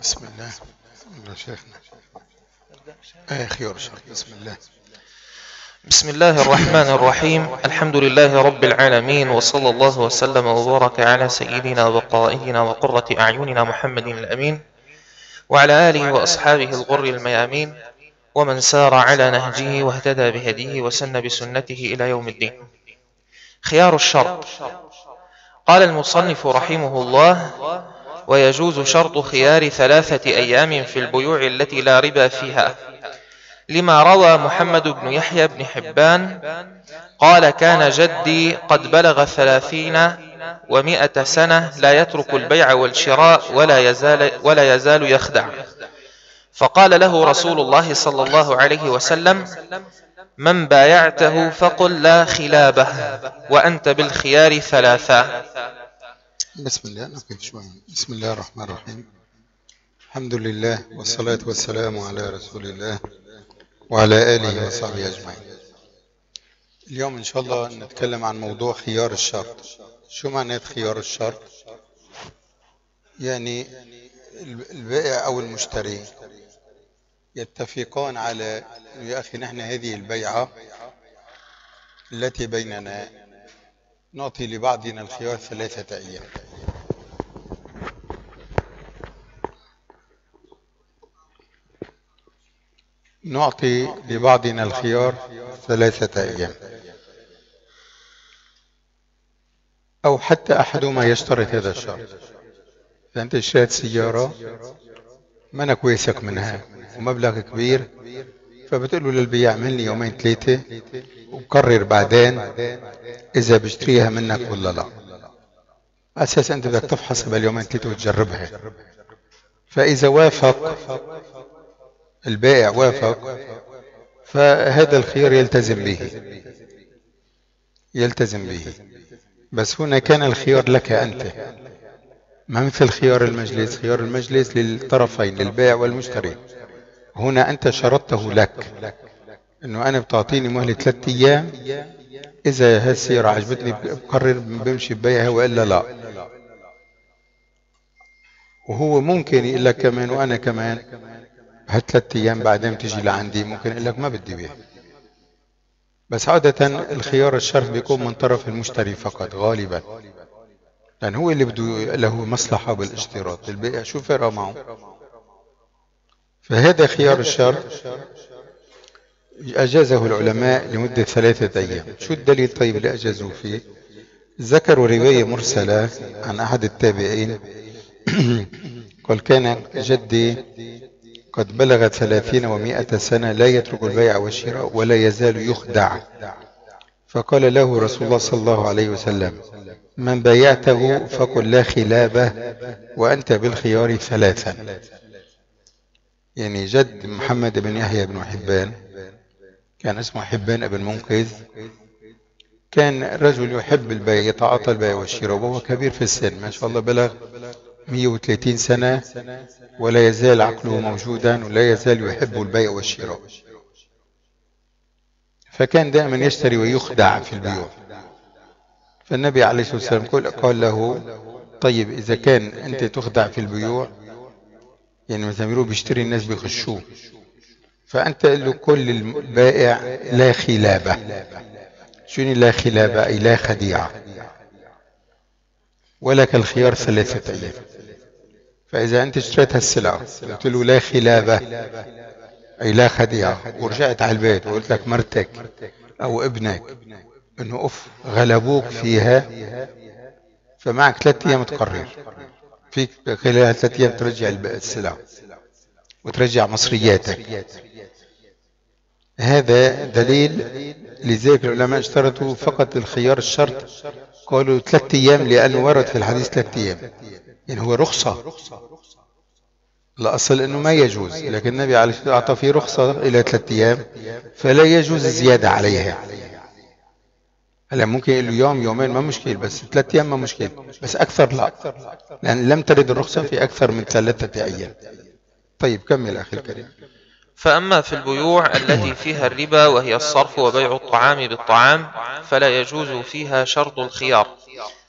بسم الله. يا شيخنا خيار شر. بسم الله. بسم الله الرحمن الرحيم. الحمد لله رب العالمين، وصلى الله وسلم وبارك على سيدنا وقائدنا وقرة أعيننا محمد الأمين وعلى آله وأصحابه الغر الميامين ومن سار على نهجه واهتدى بهديه وسن بسنته إلى يوم الدين. خيار الشرط. قال المصنف رحمه الله: ويجوز شرط خيار 3 أيام في البيوع التي لا ربا فيها، لما روى محمد بن يحيى بن حبان قال: كان جدي قد بلغ 30 و100 سنة لا يترك البيع والشراء ولا يزال يخدع، فقال له رسول الله صلى الله عليه وسلم: من بايعته فقل لا خلابه وأنت بالخيار 3. بسم الله. نقف شوي. بسم الله الرحمن الرحيم. الحمد لله والصلاة والسلام على رسول الله وعلى آله وصحبه أجمعين. اليوم إن شاء الله نتكلم عن موضوع خيار الشرط. شو معنى خيار الشرط؟ يعني البائع أو المشتري يتفقان على يا أخي نحن هذه البيعة التي بيننا نعطي لبعضنا الخيار 3 أيام. نعطي لبعضنا الخيار 3 أيام، أو حتى أحدهما يشترط هذا الشرط. فأنت اشتريت سيارة منك واثق منها ومبلغ كبير، فبتقول له للبياع اعمل لي 2-3 وقرر بعدين إذا بشتريها منك ولا لا. أساس أنت بدك تفحص بال2-3 وتجربها. فإذا وافق البائع فهذا الخيار يلتزم به. بس هنا كان الخيار لك أنت، ما مثل خيار المجلس. خيار المجلس للطرفين، للبائع والمشتري. هنا أنت شرطته لك أنه أنا بتعطيني مهلة 3 أيام، إذا هالسيارة عجبتني بقرر بمشي ببيعها وإلا لا. وهو ممكن يقول لك كمان وأنا كمان ه3 أيام بعدين تجي لعندي، ممكن يقول لك ما بدي بيع. بس عادة الخيار الشرط بيكون من طرف المشتري فقط غالبا، لأن هو اللي بده له مصلحة بالاشتراط. البيع شو فرق معه؟ فهذا خيار الشرط أجازه العلماء لمدة 3 أيام. شو الدليل طيب اللي أجازوه فيه؟ ذكروا رواية مرسلة عن أحد التابعين قال: كان جدي قد بلغ 30 و100 سنة لا يترك البيع والشراء ولا يزال يخدع، فقال له رسول الله صلى الله عليه وسلم: من بايعته فقل لا خلابه وأنت بالخيار 3. يعني جد محمد بن يحيى بن حبان كان اسمه حبان بن منقذ، كان رجل يحب البيع، يتعاطى البيع والشراء، وهو كبير في السن ما شاء الله، بلغ 130 سنة ولا يزال عقله موجودا ولا يزال يحب البيع والشراء. فكان دائما يشتري ويخدع في البيوع. فالنبي عليه الصلاة والسلام قال له: طيب إذا كان أنت تخدع في البيوع، يعني مثلا يقولوا بيشتري الناس بيخشوه، فأنت قل له كل البائع لا خلابة. شنو لا خلابة؟ أي لا خديعة، ولك الخيار 3 أيام. فإذا أنت اشتريت هالسلعة قلت له لا خلابة أي لا خديعة، ورجعت على البيت وقلت لك مرتك أو ابنك إنه غلبوك فيها، فمعك 3 أيام تقرر. فيك خلال 3 أيام ترجع السلعة وترجع مصرياتك. هذا دليل. لذلك العلماء اشترطوا فقط الخيار الشرط، قالوا 3 أيام لأنه ورد في الحديث 3 أيام، يعني هو رخصة. الأصل أنه ما يجوز، لكن النبي عليه الصلاة والسلام أعطى فيه رخصة إلى 3 أيام، فلا يجوز الزيادة عليها. هلا ممكن يقول له يوم 2 ما مشكل، بس 3 أيام ما مشكل، بس أكثر لا، لأن لم ترد الرخصة في أكثر من 3 أيام. طيب كمل أخي الكريم. فأما في البيوع التي فيها الربا وهي الصرف وبيع الطعام بالطعام فلا يجوز فيها شرط الخيار،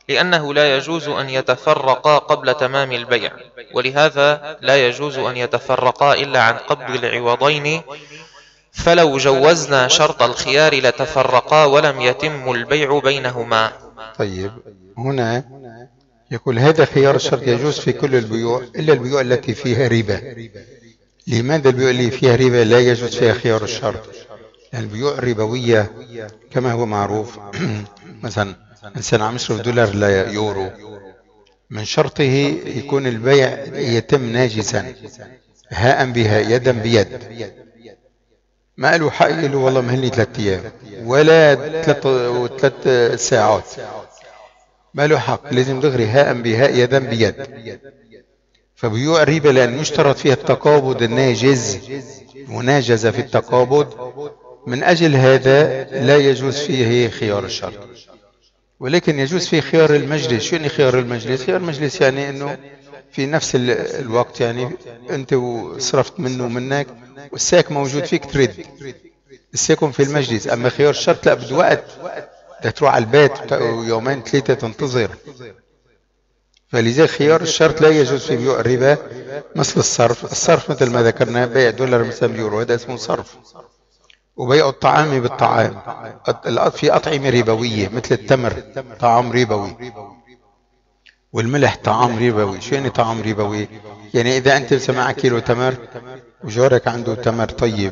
لأنه لا يجوز أن يتفرقا قبل تمام البيع، ولهذا لا يجوز أن يتفرقا إلا عن قبض العوضين، فلو جوزنا شرط الخيار لتفرقا ولم يتم البيع بينهما. طيب، هنا يقول هذا خيار الشرط يجوز في كل البيوع إلا البيوع التي فيها ربا. لماذا البيوع اللي فيها ربا لا يجوز فيها خيار الشرط؟ لأن البيوع الربوية كما هو معروف مثلا إنسان عم يصرف دولار لا يورو، من شرطه يكون البيع يتم ناجزا هاء بها يدا بيد. ما قالوا حق له والله مهلني 3 أيام ولا 3 ساعات، ما له حق، لازم دغري هاء بهاء يدا بيد. فبيوع ريبة لأن يشترط فيها التقابض الناجز، مناجزة في التقابض، من أجل هذا لا يجوز فيه خيار الشرط، ولكن يجوز فيه خيار المجلس. شو يعني خيار المجلس؟ خيار المجلس يعني أنه في نفس الوقت يعني أنت صرفت منه ومنك والساك موجود فيك ترد الساكن في المجلس. أما خيار الشرط لا، بده وقت، بدك تروح على البيت ويومين 3 تنتظر. فلذلك خيار الشرط لا يجوز في بيوع الربا مثل الصرف. الصرف مثل ما ذكرنا بيع دولار مثلا بيورو، هذا اسمه صرف. وبيع الطعام بالطعام، في أطعمة ربوية مثل التمر طعام ربوي، والملح طعام ربوي. شو يعني طعام ربوي؟ يعني إذا أنت معك كيلو تمر وجارك عنده تمر طيب،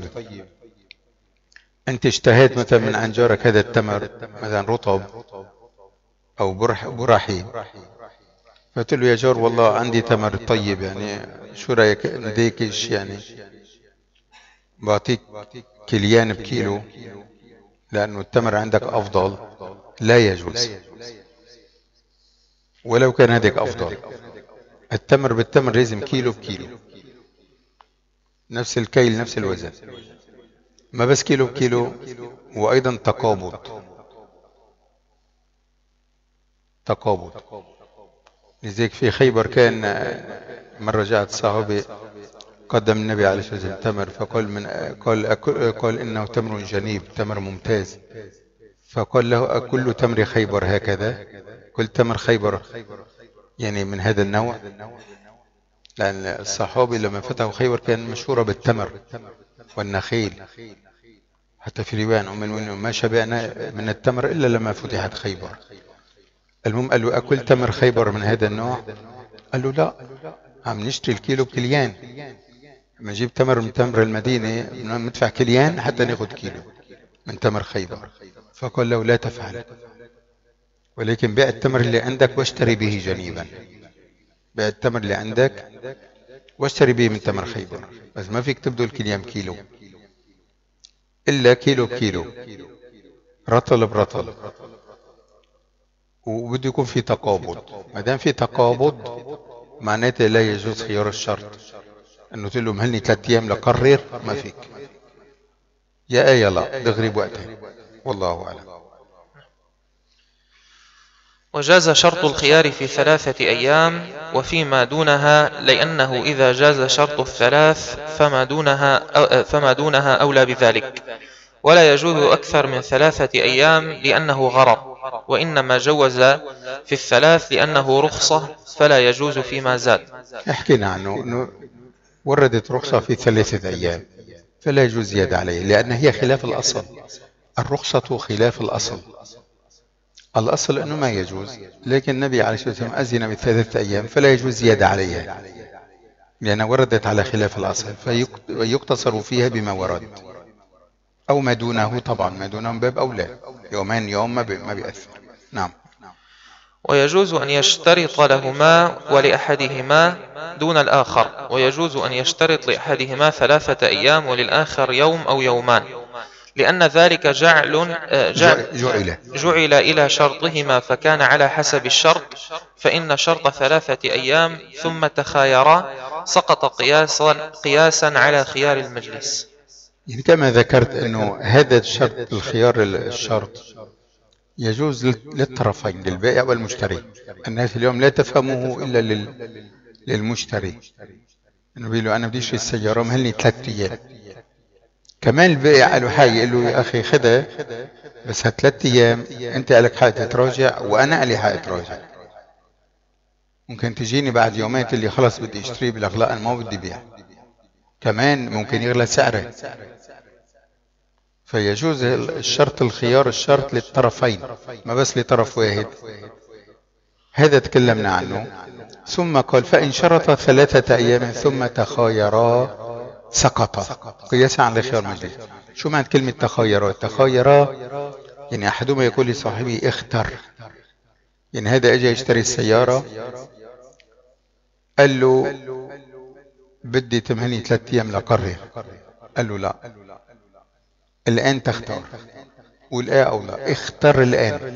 أنت اشتهيت مثلا من عند جارك هذا التمر مثلا رطب أو برحي، فقلت له يا جار والله عندي تمر طيب، يعني شو رأيك نديكش يعني بعطيك كيليان بكيلو لأنه التمر عندك أفضل؟ لا يجوز، ولو كان هذاك أفضل. التمر بالتمر لازم كيلو بكيلو، نفس الكيل نفس الوزن، ما بس كيلو بكيلو. وأيضا تقابض. لذلك في خيبر كان مرة جاءت صحابي قدم النبي عليه الصلاة والسلام تمر، فقال قال إنه تمر جنيب، تمر ممتاز. فقال له أكل تمر خيبر هكذا؟ كل تمر خيبر يعني من هذا النوع، لأن الصحابي لما فتحوا خيبر كان مشهورة بالتمر والنخيل، حتى في رواية عن ما شبعنا من التمر إلا لما فتحت خيبر. المهم قال له أكل تمر خيبر من هذا النوع؟ قال له لا، عم نشتري الكيلو بكليان، لما نجيب تمر من تمر المدينة ندفع كليان حتى ناخذ كيلو من تمر خيبر. فقال له لا تفعل، ولكن بيع التمر اللي عندك واشتري به جنيبا. بيع التمر اللي عندك واشتري به من تمر خيبر، بس ما فيك تبدو الكليان كيلو، إلا كيلو بكيلو، رطل برطل، وبده يكون في تقابض. ما دام في تقابض معناته لا يجوز خيار الشرط، انه تقول له مهلني 3 أيام لقرر، ما فيك يا آية لا دغري بوقتها. والله أعلم. وجاز شرط الخيار في 3 أيام وفيما دونها، لأنه إذا جاز شرط الثلاث فما دونها أولى بذلك، ولا يجوز أكثر من 3 أيام لأنه غرض، وإنما جوز في 3 لأنه رخصة، فلا يجوز فيما زاد. حكينا عنه أنه وردت رخصة في 3 أيام فلا يجوز زيادة عليه، لأن هي خلاف الأصل. الرخصة خلاف الأصل، الأصل أنه ما يجوز، لكن النبي عليه الصلاة والسلام أذن ب3 أيام فلا يجوز زيادة عليها، لأن وردت على خلاف الأصل، فيقتصر فيها بما ورد، أو ما دونه. طبعا ما دونه من باب أولى، يومين يوم ما بيأثر. نعم. ويجوز أن يشترط لهما ولأحدهما دون الآخر، ويجوز أن يشترط لأحدهما 3 أيام وللآخر يوم أو يومان، لأن ذلك جعل إلى شرطهما فكان على حسب الشرط، فإن شرط 3 أيام ثم تخايرا سقط قياسا على خيار المجلس. يعني كما ذكرت أنه هذا الشرط الخيار الشرط يجوز للطرفين، للبائع والمشتري. الناس اليوم لا تفهمه إلا للمشتري، انه بيقول له انا بدي اشتري السياره مهلني 3 أيام، كمان البائع قال له حاجة، قال له يا أخي خدها بس ه3 أيام، أنت لك حق تتراجع وأنا لي حق أتراجع. ممكن تجيني بعد يومين اللي خلص بدي اشتري بالأغلاء أنا ما بدي بيع، كمان ممكن يغلى سعره. فيجوز الشرط الخيار، الشرط للطرفين ما بس لطرف واحد. هذا تكلمنا عنه. ثم قال فإن شرط 3 أيام ثم تخايرا سقط قياسا على خيار مجلس. شو معنى كلمة تخايرا؟ تخايرا يعني أحدهما يقول لصاحبه اختر. يعني هذا اجى يشتري السيارة، قال له بدي تمهني 3 أيام لقرر، قال له لا الآن تختار، والآن أو لا، اختر الآن.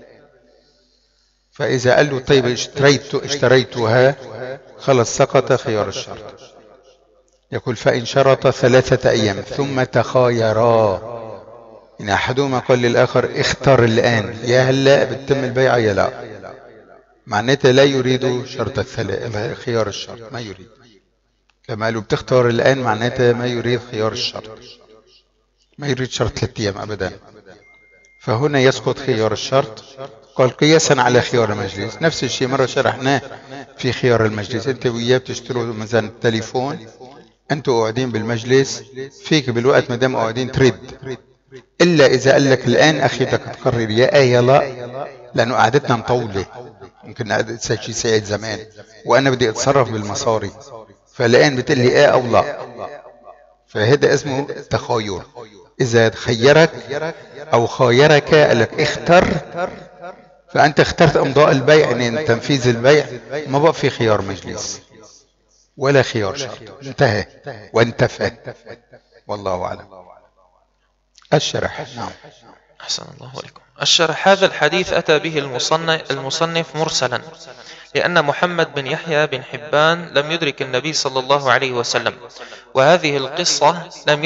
فإذا قال له طيب اشتريتها خلص سقط خيار الشرط. يقول فإن شرط 3 أيام ثم تخايرا، إن أحدهما قال للآخر اختر الآن، يا هلا بتتم البيعة يا لا، معناتها لا يريد شرط خيار الشرط، ما يريد. لما قالوا بتختار الآن معناتها ما يريد خيار الشرط، ما يريد شرط 3 أيام أبدا. فهنا يسقط خيار الشرط. قال قياسا على خيار المجلس. نفس الشيء مرة شرحناه في خيار المجلس. انت وياه بتشتروا مثلا التليفون، انتوا قاعدين بالمجلس، فيك بالوقت ما دام قاعدين ترد، الا اذا قال لك الان اخي بدك تقرر يا لا، لانه قعدتنا مطوله، ممكن قعدت شيء ساعة زمان وانا بدي اتصرف بالمصاري، فالان بتقول لي او لا. فهذا اسمه تخاير. اذا خيرك او خايرك قال لك اختر، فانت اخترت امضاء البيع، يعني تنفيذ البيع، ما بقى في خيار مجلس ولا خيار شرط، انتهى وانتفى. والله اعلم. الشرح. نعم. أحسن الله عليكم. الشرح. هذا الحديث أتى به المصنف مرسلا، لأن محمد بن يحيى بن حبان لم يدرك النبي صلى الله عليه وسلم، وهذه القصة لم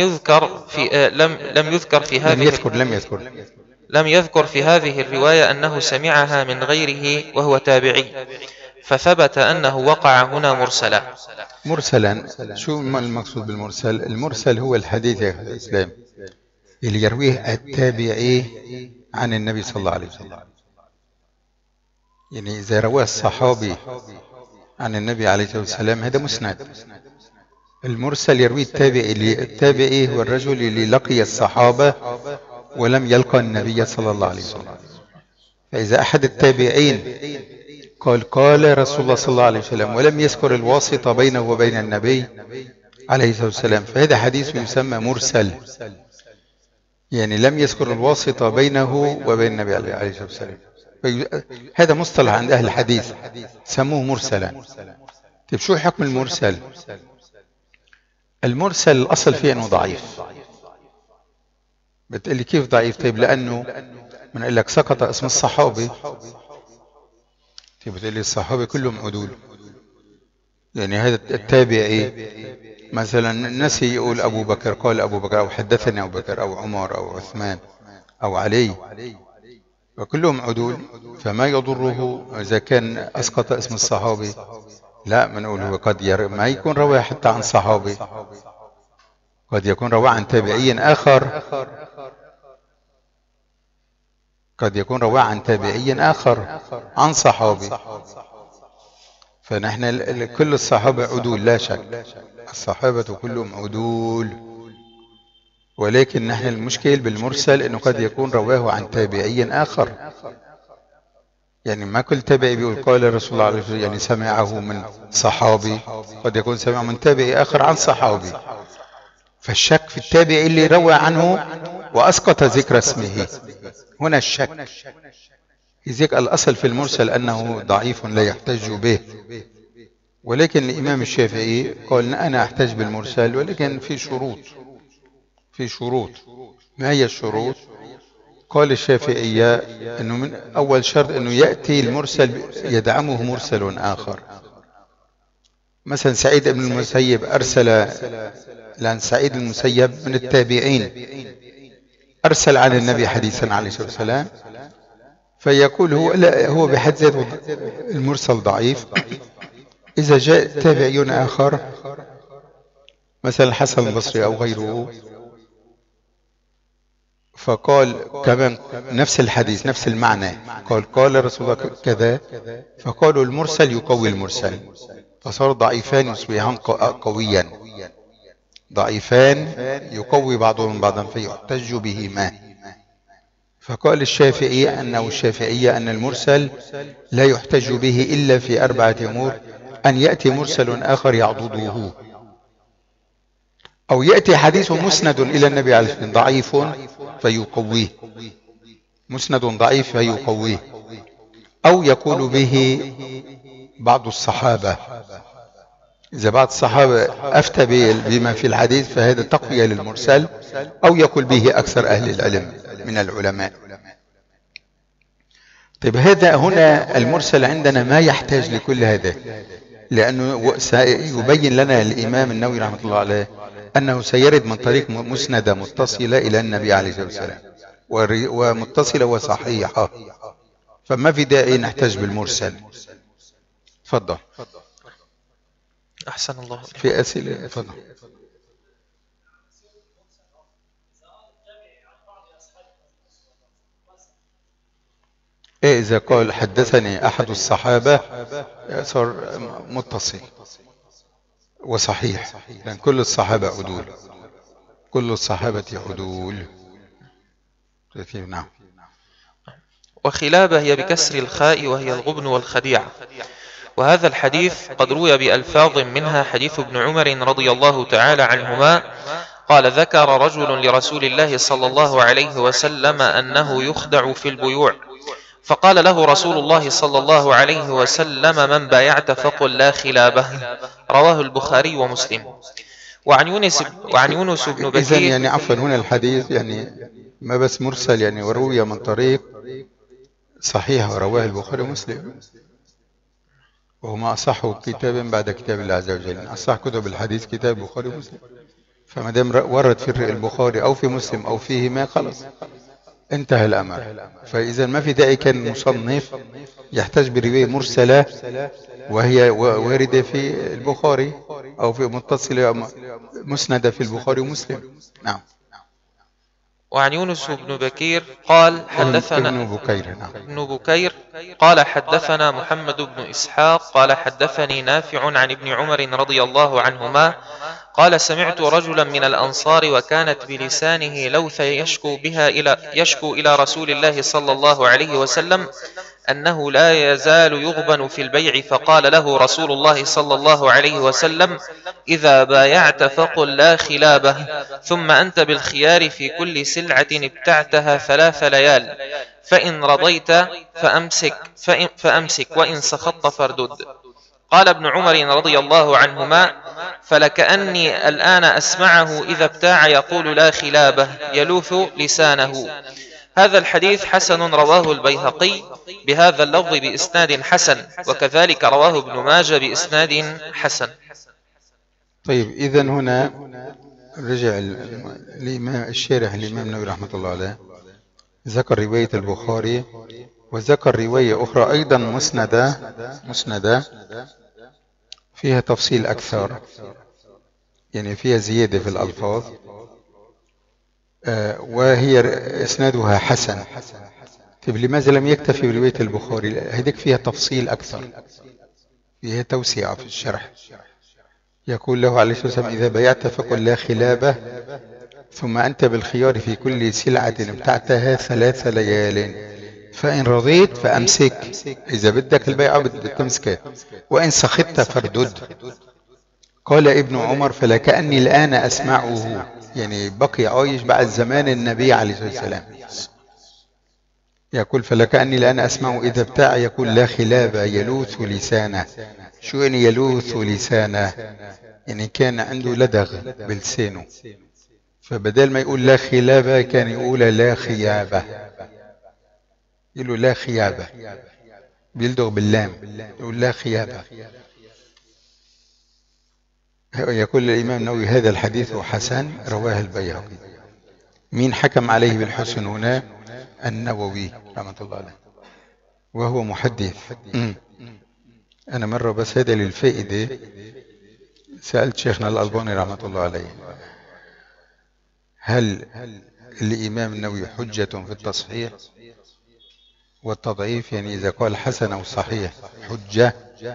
يذكر في هذه الرواية أنه سمعها من غيره وهو تابعي، فثبت أنه وقع هنا مرسلا. مرسلا شو المقصود بالمرسل؟ المرسل هو الحديث يا الإسلام اللي يرويه التابعي عن النبي صلى الله عليه وسلم. يعني إذا رواه الصحابي عن النبي عليه الصلاة والسلام هذا مسند. المرسل يرويه التابعي هو الرجل اللي لقي الصحابة ولم يلقى النبي صلى الله عليه وسلم. فإذا أحد التابعين قال رسول الله صلى الله عليه وسلم ولم يذكر الواسطة بينه وبين النبي عليه الصلاة والسلام، فهذا حديث يسمى مرسل، يعني لم يذكر الواسطة بينه وبين النبي عليه الصلاة والسلام. هذا مصطلح عند أهل الحديث سموه مرسلا. طيب شو حكم المرسل؟ المرسل الأصل فيه أنه ضعيف. بتقلي كيف ضعيف؟ طيب لأنه بنقول لك سقط اسم الصحابي. طيب بتقلي الصحابي كلهم عدول، يعني هذا التابعي مثلا نسي يقول أبو بكر، قال أبو بكر أو حدثني أبو بكر أو عمر أو عثمان أو علي، وكلهم عدول، فما يضره إذا كان أسقط اسم الصحابي. لا، بنقول هو قد ما يكون رواه حتى عن صحابي، قد يكون رواه عن تابعي آخر، قد يكون رواه عن تابعي آخر عن صحابي. فنحن كل الصحابة عدول لا شك، الصحابة كلهم عدول، ولكن نحن المشكل بالمرسل انه قد يكون رواه عن تابعي آخر. يعني ما كل تابعي بيقول قال رسول الله عليه وسلم يعني سمعه من صحابي، قد يكون سمعه من تابعي آخر عن صحابي. فالشك في التابعي اللي روى عنه وأسقط ذكر اسمه، هنا الشك. لذلك الأصل في المرسل أنه ضعيف لا يحتج به، ولكن الإمام الشافعي قال أنا أحتج بالمرسل، ولكن في شروط. ما هي الشروط؟ قال الشافعية أنه من أول شرط أنه يأتي المرسل يدعمه مرسل آخر. مثلا سعيد بن المسيب أرسل، لأن سعيد المسيب من التابعين أرسل عن النبي حديثا عليه الصلاة والسلام، فيقول هو بحد ذاته المرسل ضعيف. إذا جاء تابعي آخر مثلا الحسن البصري أو غيره فقال كمان نفس الحديث نفس المعنى، قال رسول الله كذا، فقالوا المرسل يقوي المرسل، فصار ضعيفان يصبحان قويا، ضعيفان يقوي بعضهم بعضا فيحتج بهما. فقال الشافعي الشافعية أن المرسل لا يحتج به إلا في 4 أمور: أن يأتي مرسل آخر يعضده، أو يأتي حديث مسند إلى النبي عليه الصلاة والسلام ضعيف فيقويه، مسند ضعيف فيقويه، أو يقول به بعض الصحابة، إذا بعض الصحابة أفتى بما في الحديث فهذا تقوية للمرسل، أو يقول به أكثر أهل العلم من العلماء. طيب هذا هنا المرسل عندنا ما يحتاج لكل هذا، لأنه سيبين لنا الإمام النووي رحمة الله عليه أنه سيرد من طريق مسندة متصلة إلى النبي عليه الصلاة والسلام، ومتصلة وصحيحة، فما في داعي نحتاج بالمرسل. تفضل. أحسن الله. في أسئلة؟ تفضل. إذا قال حدثني أحد الصحابة صار متصل وصحيح، لأن كل الصحابة عدول، كل الصحابة عدول. نعم. وخلابة هي بكسر الخاء وهي الغبن والخديعة. وهذا الحديث قد روي بألفاظ منها حديث ابن عمر رضي الله تعالى عنهما قال: ذكر رجل لرسول الله صلى الله عليه وسلم أنه يخدع في البيوع، فقال له رسول الله صلى الله عليه وسلم: من بايعت فقل لا خلابه. رواه البخاري ومسلم. وعن يونس بن بكير. إذن يعني عفوا هنا الحديث يعني ما بس مرسل، يعني وروي من طريق صحيح ورواه البخاري ومسلم، وهما أصح كتاب بعد كتاب الله عز وجل. أصح كتب الحديث كتاب البخاري ومسلم، فما دام ورد في البخاري أو في مسلم أو فيهما خلاص انتهى الأمر. فإذا ما في داعي كان المصنف يحتاج برواية مرسلة وهي واردة في البخاري أو في متصلة مسندة في البخاري ومسلم. نعم. وعن يونس بن بكير قال حدثنا ابن بكير قال حدثنا محمد بن إسحاق قال حدثني نافع عن ابن عمر رضي الله عنهما قال: سمعت رجلا من الأنصار وكانت بلسانه لوثة يشكو إلى رسول الله صلى الله عليه وسلم أنه لا يزال يغبن في البيع، فقال له رسول الله صلى الله عليه وسلم: إذا بايعت فقل لا خلابه، ثم أنت بالخيار في كل سلعة ابتعتها 3 ليال، فإن رضيت فأمسك وإن سخطت فاردد. قال ابن عمر رضي الله عنهما: فلكأني الآن أسمعه إذا ابتاع يقول لا خلابه يلوث لسانه. هذا الحديث حسن، رواه البيهقي بهذا اللفظ بإسناد حسن، وكذلك رواه ابن ماجه بإسناد حسن. طيب إذن هنا رجع الإمام الشارح الإمام النووي رحمة الله عليه ذكر رواية البخاري وذكر رواية أخرى أيضا مسندة فيها تفصيل أكثر، يعني فيها زيادة في الألفاظ، وهي إسنادها حسن. طيب لماذا لم يكتفي برواية البخاري؟ هذيك فيها تفصيل أكثر، فيها توسعة في الشرح. يقول له عليه الصلاة والسلام: إذا بيعت فقل لا خلابه، ثم أنت بالخيار في كل سلعة ابتعتها 3 ليال، فإن رضيت فأمسك، إذا بدك البيعة بتمسكه، وإن سخطت فاردد. قال ابن عمر: فلكأني الآن أسمعه، يعني بقي عايش بعد زمان النبي عليه الصلاة والسلام. يقول: فلكأني الآن أسمعه إذا ابتاع يقول لا خلابه يلوث لسانه. شو يعني يلوث لسانه؟ يعني كان عنده لدغ بلسانه، فبدل ما يقول لا خلابه كان يقول لا خيابه، يقول لا خيابه، بيلدغ باللام، يقول لا خيابه. يقول الإمام النووي: هذا الحديث حسن، رواه البيهقي. مين حكم عليه بالحسن هنا؟ النووي رحمة الله عليه، وهو محدث. أنا مرة بس هذا للفائدة سألت شيخنا الألباني رحمة الله عليه: هل الإمام النووي حجة في التصحيح والتضعيف، يعني إذا قال حسن أو صحيح حجة،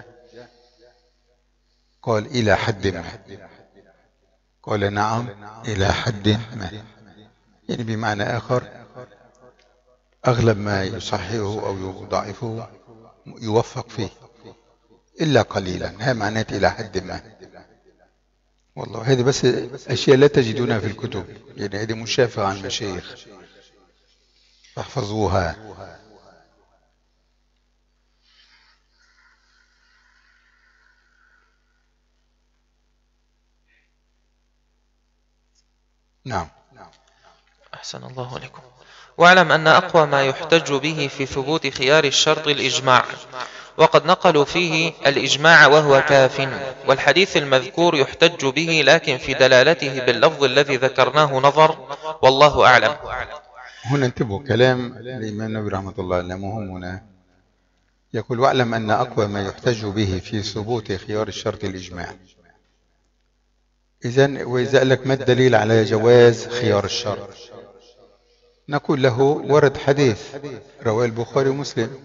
قال إلى حد ما، قال نعم إلى حد ما، يعني بمعنى آخر أغلب ما يصححه أو يضعفه يوفق فيه إلا قليلا، هذا معناته إلى حد ما. والله هذه بس أشياء لا تجدونها في الكتب، يعني هذه مشافهة عن المشايخ فاحفظوها. نعم. أحسن الله عليكم. واعلم أن أقوى ما يحتج به في ثبوت خيار الشرط الإجماع، وقد نقلوا فيه الإجماع وهو كاف، والحديث المذكور يحتج به لكن في دلالته باللفظ الذي ذكرناه نظر، والله أعلم. هنا انتبهوا كلام الإمام النووي رحمة الله عليه مهم هنا، يقول واعلم أن أقوى ما يحتج به في ثبوت خيار الشرط الإجماع. إذن وإذا قال لك ما الدليل على جواز خيار الشرط، نقول له ورد حديث رواه البخاري ومسلم،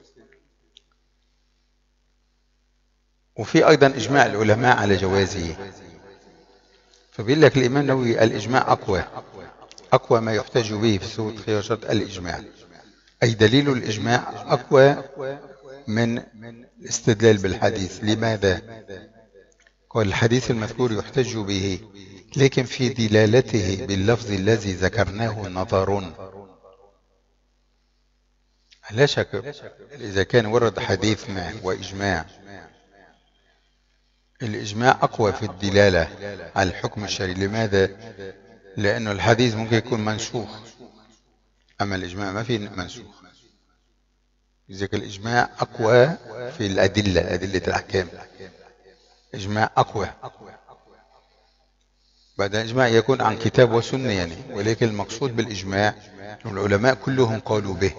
وفي أيضا إجماع العلماء على جوازه. فبيقول لك الإمام النووي الإجماع أقوى ما يحتج به في ثبوت خيار الشرط الإجماع، أي دليل الإجماع أقوى من الاستدلال بالحديث. لماذا؟ قال الحديث المذكور يحتج به لكن في دلالته باللفظ الذي ذكرناه نظر. لا شك إذا كان ورد حديث ما وإجماع، الإجماع أقوى في الدلالة على الحكم الشرعي. لماذا؟ لأنه الحديث ممكن يكون منسوخ، أما الإجماع ما فيه منسوخ. لذلك الإجماع أقوى في أدلة الأحكام، إجماع أقوى. بعد الإجماع يكون عن كتاب وسنة يعني، ولكن المقصود بالإجماع العلماء كلهم قالوا به،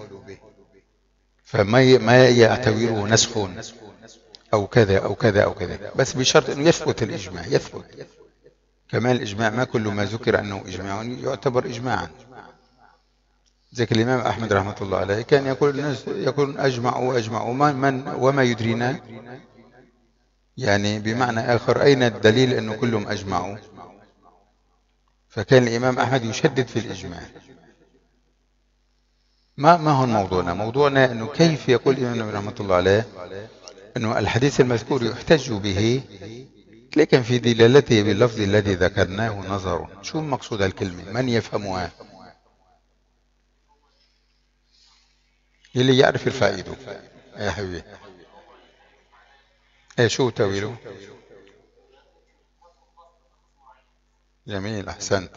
فما يعتبره نسخ أو كذا أو كذا أو كذا، بس بشرط أنه يثبت الإجماع، يثبت. كمان الإجماع ما كل ما ذكر أنه إجماع يعتبر إجماعا. ذلك الإمام أحمد رحمة الله عليه كان يقول الناس يقول أجمعوا من وما يدرينا، يعني بمعنى آخر أين الدليل أنه كلهم أجمعوا؟ فكان الإمام أحمد يشدد في الإجماع. ما هو موضوعنا؟ موضوعنا أنه كيف يقول الإمام رحمة الله عليه أنه الحديث المذكور يحتج به لكن في دلالته باللفظ الذي ذكرناه نظر. شو مقصود الكلمة؟ من يفهمها؟ اللي يعرف الفائدة يا حبيبي. شو تأويله؟ جميل، أحسنت.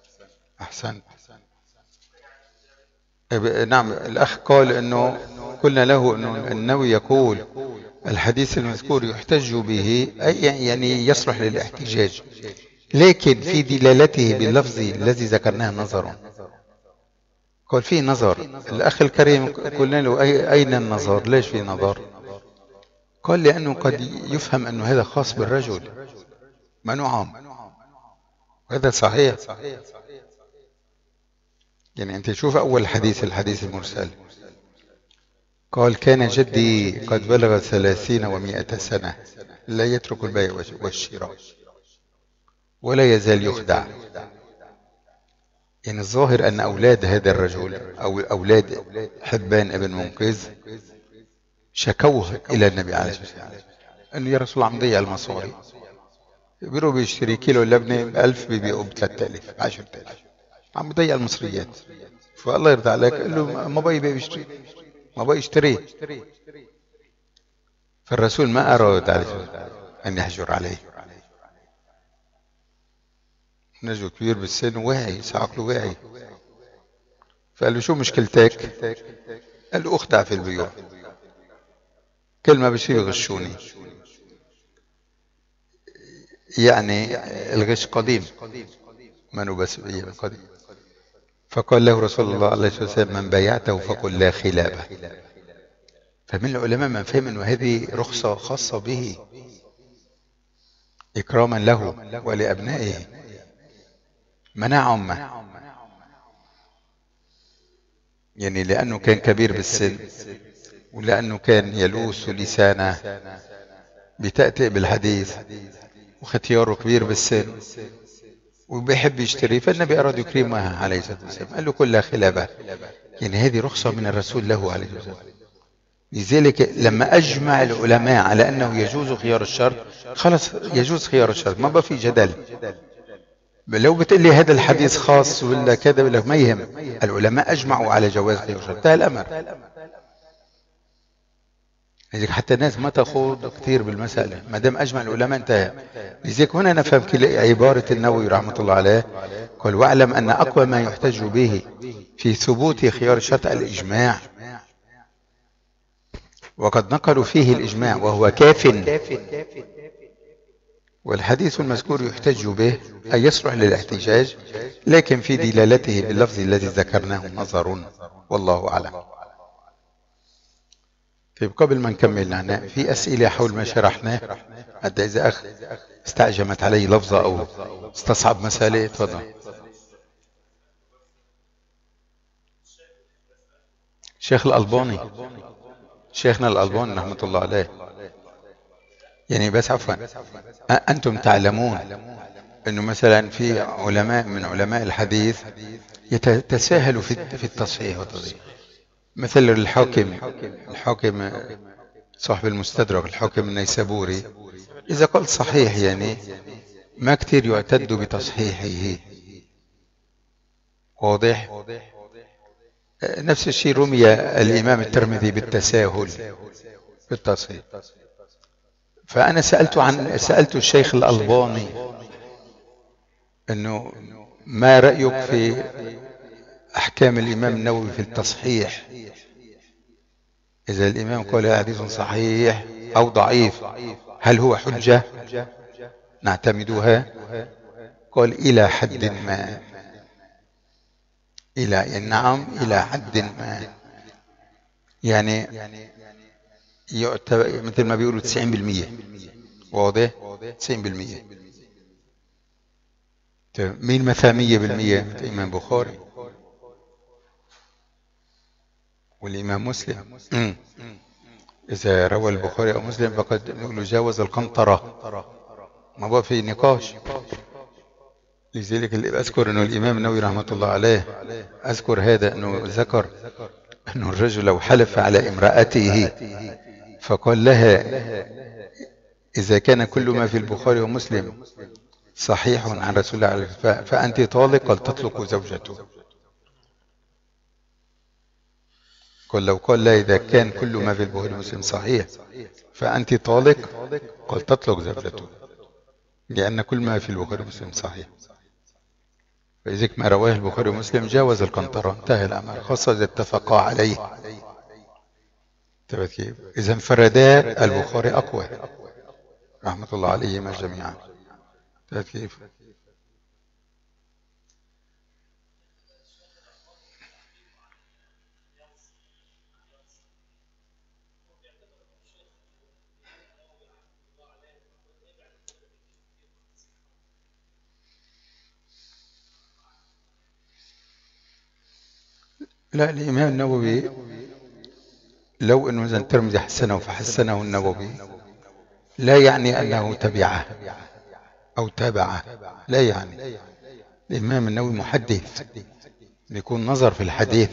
نعم، الأخ قال أنه قلنا له أنه النووي يقول الحديث المذكور يحتج به، أي يعني يصلح للاحتجاج، لكن في دلالته باللفظ الذي ذكرناه نظر. قال فيه نظر. الأخ الكريم قلنا له أين النظر؟ ليش في نظر؟ قال لأنه قد يفهم أنه هذا خاص بالرجل منو عام، وهذا صحيح. يعني أنت شوف أول الحديث المرسل، قال كان جدي قد بلغ 30 و100 سنة لا يترك البيع والشراء ولا يزال يخدع. يعني الظاهر أن أولاد هذا الرجل أو أولاد حبان ابن منقذ شكوه إلى النبي عليه الصلاة والسلام أنه يا رسول الله عم ضيع المصاري، بيروح بيشتري كيلو لبنة ب1000 بيبيعه ب3000 10,000، عم ضيع المصريات. فالله يرضى عليك قال له ما بقى يشتري، ما بقى يشتري. فالرسول ما أراد عليه أن يحجر عليه، نجو كبير بالسن واعي، عقله واعي. فقال له شو مشكلتك؟ قال له أخدع في البيوع، كل ما بشي يغشوني. يعني الغش قديم، منه بس بأيام قديم. فقال له رسول الله عليه الصلاة والسلام من بايعته فقل لا خلابه. فمن العلماء من فهم أنه هذه رخصة خاصة به إكراما له ولأبنائه، منع أمه. يعني لأنه كان كبير بالسن، ولأنه كان يلوث لسانه بتأتئ بالحديث، وختياره كبير بالسن وبيحب يشتري، فالنبي أراد يكرمها عليه الصلاة والسلام، قال له كلها خلابة. يعني هذه رخصة من الرسول له عليه الصلاة والسلام. لذلك لما أجمع العلماء على أنه يجوز خيار الشر، خلاص يجوز خيار الشر، ما بقى في جدل. لو بتقول لي هذا الحديث خاص ولا كذا ولا ما يهم، العلماء أجمعوا على جواز خيار الشر، انتهى الأمر. لذلك حتى الناس ما تخوض كثير بالمسألة، ما دام أجمع العلماء انتهى. لذلك هنا نفهم عبارة النووي رحمة الله عليه، قال واعلم أن أقوى ما يحتج به في ثبوت خيار الشرط الإجماع، وقد نقلوا فيه الإجماع وهو كاف، والحديث المذكور يحتج به أي يصلح للاحتجاج، لكن في دلالته باللفظ الذي ذكرناه نظر، والله أعلم. طيب قبل ما نكمل هنا في أسئلة حول ما شرحناه، حتى إذا أخ استعجمت علي لفظة أو استصعب مسألة تفضل. شيخ الألباني، شيخنا الألباني رحمة الله عليه. يعني بس عفوا، أنتم تعلمون أنه مثلا في علماء من علماء الحديث يتساهلوا في التصحيح والتضعيف، مثل الحاكم صاحب المستدرك، الحاكم النيسابوري، إذا قال صحيح يعني ما كثير يعتد بتصحيحه، واضح؟ نفس الشيء رمي الإمام الترمذي بالتساهل في التصحيح. فأنا سألت الشيخ الألباني أنه ما رأيك في أحكام الإمام النووي في التصحيح؟ إذا الإمام قال حديث صحيح أو ضعيف هل هو حجة نعتمدها؟ قال إلى حد ما، نعم إلى حد ما، يعني مثل ما بيقولوا 90%، واضح؟ 90%. مين مثلا 100%؟ مثل الإمام بخاري والإمام مسلم. إذا روى البخاري أو مسلم فقد نقول جاوز القنطرة، ما بقى في نقاش. لذلك أذكر أنه الإمام النووي رحمة الله عليه، أذكر هذا أنه ذكر أنه الرجل لو حلف على امرأته فقال لها إذا كان كل ما في البخاري ومسلم صحيح عن رسول الله فأنت طالق، قال تطلق زوجته. قال لو قال لا إذا كان كل ما في البخاري ومسلم صحيح فأنت طالق، قال تطلق زوجته، لأن كل ما في البخاري ومسلم صحيح. فإذا ما رواه البخاري ومسلم جاوز القنطرة، انتهى الأمر، خاصة إذا اتفقا عليه. إذا انفردا البخاري أقوى رحمة الله عليهما جميعا. كيف؟ لا، الإمام النووي لو أنه إذا الترمذي حسنه فحسنه النووي لا يعني أنه تبعه أو تابعه، لا يعني. الإمام النووي محدث، بيكون نظر في الحديث،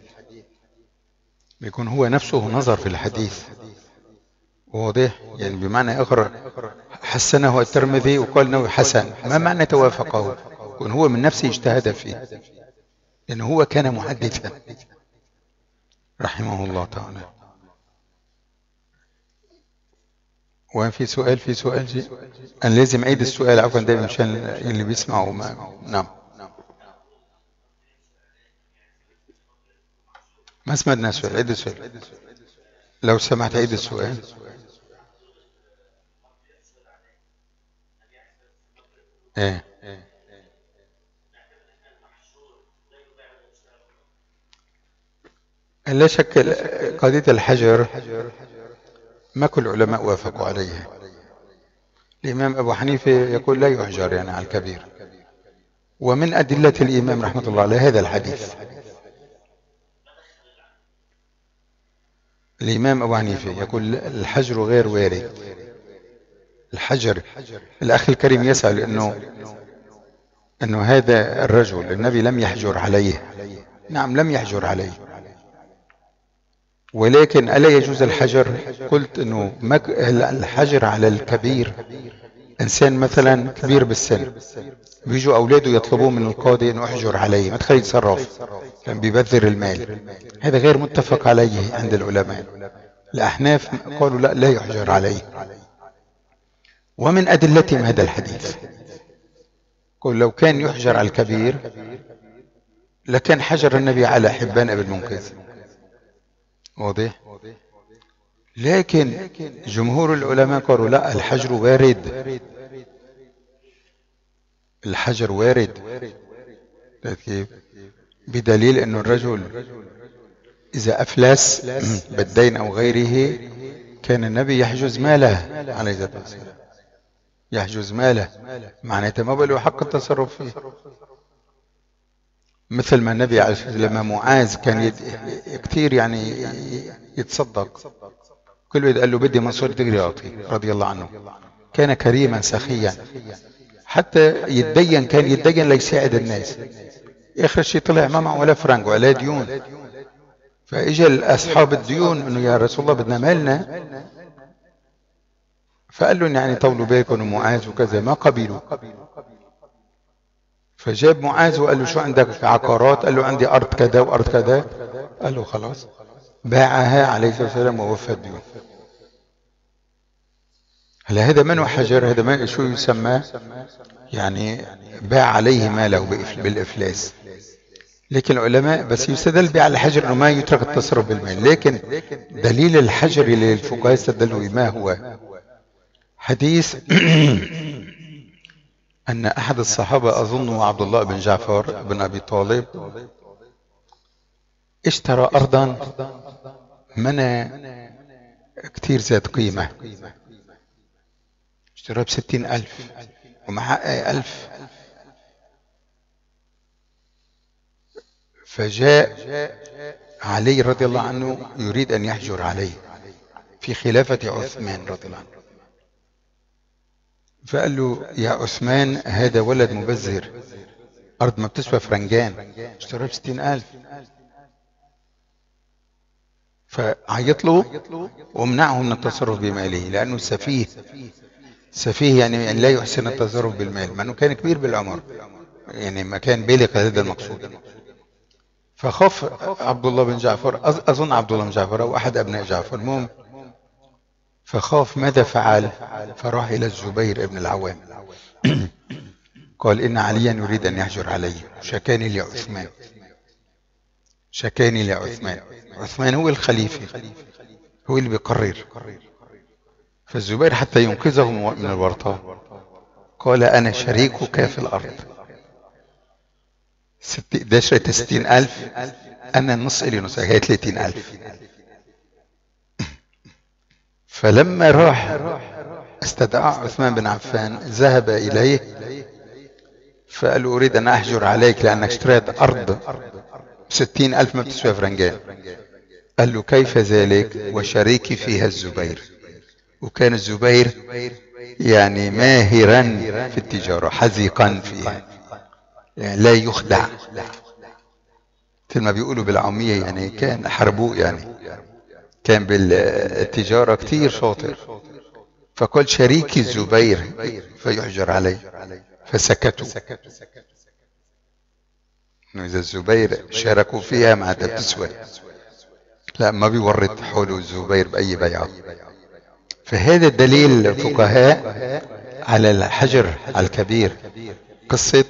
بيكون هو نفسه نظر في الحديث، واضح؟ يعني بمعنى آخر حسنه الترمذي وقال النووي حسن، ما معنى توافقه؟ يكون هو من نفسه اجتهد فيه، لأنه هو كان محدثا رحمه الله تعالى. وفي سؤال جي. أنا لازم أعيد السؤال عفوا دائما مشان اللي بيسمعوا نعم. ما سمعنا السؤال، عيد السؤال لو سمحت، عيد السؤال. ايه لا شك قضية الحجر ما كل العلماء وافقوا عليها. الإمام أبو حنيفة يقول لا يحجر يعني على الكبير، ومن أدلة الإمام رحمة الله عليه هذا الحديث. الإمام أبو حنيفة يقول الحجر غير وارد. الحجر، الأخ الكريم يسأل أنه هذا الرجل النبي لم يحجر عليه. نعم لم يحجر عليه، ولكن ألا يجوز الحجر؟ قلت أنه الحجر على الكبير، إنسان مثلا كبير بالسن بيجوا أولاده يطلبوه من القاضي أنه احجر عليه ما تخليه يتصرف، كان بيبذر المال. هذا غير متفق عليه عند العلماء. الأحناف قالوا لا يحجر عليه، ومن أدلتهم هذا الحديث. قل لو كان يحجر على الكبير لكان حجر النبي على حبان بن منقذ. واضح؟ لكن جمهور العلماء قالوا لا، الحجر وارد، الحجر وارد. بدليل أن الرجل إذا أفلس بالدين أو غيره كان النبي يحجز ماله عليه الصلاة والسلام، يحجز ماله، معناته ما بقى له حق التصرف فيه. مثل ما النبي عليه الصلاة والسلام لما معاذ كان كثير يعني يتصدق، كل واحد قال له بدي منصور تجري أعطي رضي الله عنه. كان كريما سخيا، حتى يتدين، كان يتدين ليساعد الناس. آخر شيء طلع ما معه ولا فرنك ولا ديون، فاجى اصحاب الديون انه يا رسول الله بدنا مالنا، فقال لهم يعني طولوا بالكم ومعاذ وكذا، ما قبلوا. فجاب معاذ وقال له شو عندك عقارات؟ قال له عندي ارض كذا وارض كذا. قال له خلاص، باعها عليه الصلاه والسلام ووفى الديون. هلا هذا منه حجر؟ هذا ما شو يسمى؟ يعني باع عليه ماله بالافلاس. لكن العلماء بس يستدل به على الحجر انه ما يترك التصرف بالمال. لكن دليل الحجر اللي الفقهاء استدلوا ما هو؟ حديث ان احد الصحابه اظنه عبد الله بن جعفر بن ابي طالب اشترى ارضا من كثير ذات قيمه، اشتراها ب60,000 ومحقق 1000. فجاء علي رضي الله عنه يريد أن يحجر عليه في خلافة عثمان رضي الله عنه، فقال له يا عثمان هذا ولد مبذر، أرض ما بتسوى فرنجان اشتراها ب60,000. فعيط له ومنعه من التصرف بماله لأنه سفيه. سفيه يعني لا يحسن التصرف بالمال، مع أنه كان كبير بالعمر، يعني ما كان بالغ هذا المقصود. فخاف عبد الله بن جعفر، أظن عبد الله بن جعفر أو أحد أبناء جعفر، المهم فخاف ماذا فعل؟ فراح إلى الزبير بن العوام قال إن عليا يريد أن يحجر علي، شكاني لعثمان، شكاني لعثمان. عثمان هو الخليفة، هو اللي بيقرر. فالزبير حتى ينقذه من الورطة قال أنا شريكك في الأرض، ده شريت 60,000، أنا النص إلي نص، هي 30,000. فلما راح استدعى عثمان بن عفان ذهب إليه فقال له أريد أن أحجر عليك لأنك اشتريت أرض 60,000 ما بتسوى فرنجان. قال له كيف ذلك وشريكي فيها الزبير؟ وكان الزبير يعني ماهرا في التجارة، حذقا فيها، يعني لا يخدع، مثل ما بيقولوا بالعامية، يعني كان حربوق، يعني كان بالتجارة كتير شاطر. فقال شريكي الزبير فيحجر عليه، فسكتوا. إذا الزبير شاركوا فيها ما عاد بتسوى، لا ما بيورط حوله الزبير بأي بيعة. فهذا الدليل الفقهاء على الحجر على الكبير، قصة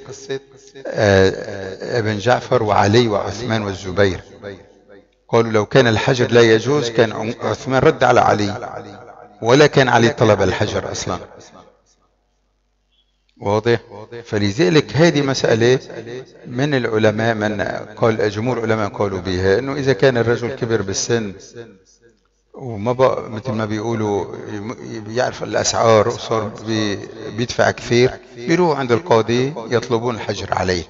ابن جعفر وعلي وعثمان والزبير. قالوا لو كان الحجر لا يجوز كان عثمان رد على علي، ولا كان علي طلب الحجر أصلا. واضح؟ فلذلك هذه مسألة من العلماء، من قال جمهور العلماء قالوا بها انه اذا كان الرجل كبر بالسن وما بقى مثل ما بيقولوا يعرف الاسعار وصار بيدفع كثير، بيروح عند القاضي يطلبون الحجر عليه،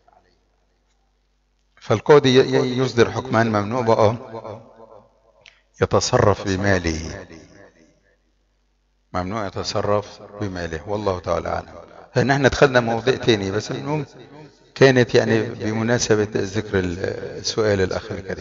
فالقاضي يصدر حكمان ممنوع بقى يتصرف بماله، ممنوع يتصرف بماله، والله تعالى أعلم. فنحن دخلنا موضوع تاني، بس المهم كانت يعني بمناسبة ذكر السؤال الأخ الكريم.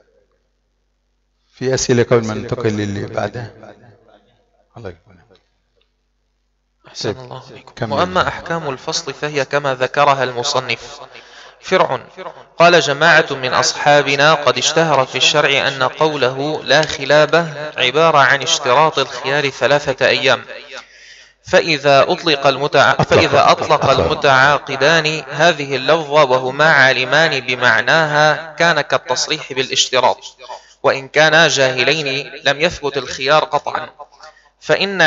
في أسئلة قبل ما ننتقل للي بعدها؟ الله يكون. أحسن الله عليكم. كمل. وأما أحكام الفصل فهي كما ذكرها المصنف. فرع: قال جماعة من أصحابنا قد اشتهر في الشرع أن قوله لا خلابة عبارة عن اشتراط الخيار 3 أيام، فإذا أطلق المتعاقدان هذه اللفظة وهما عالمان بمعناها كان كالتصريح بالاشتراط، وإن كانا جاهلين لم يثبت الخيار قطعا. فإن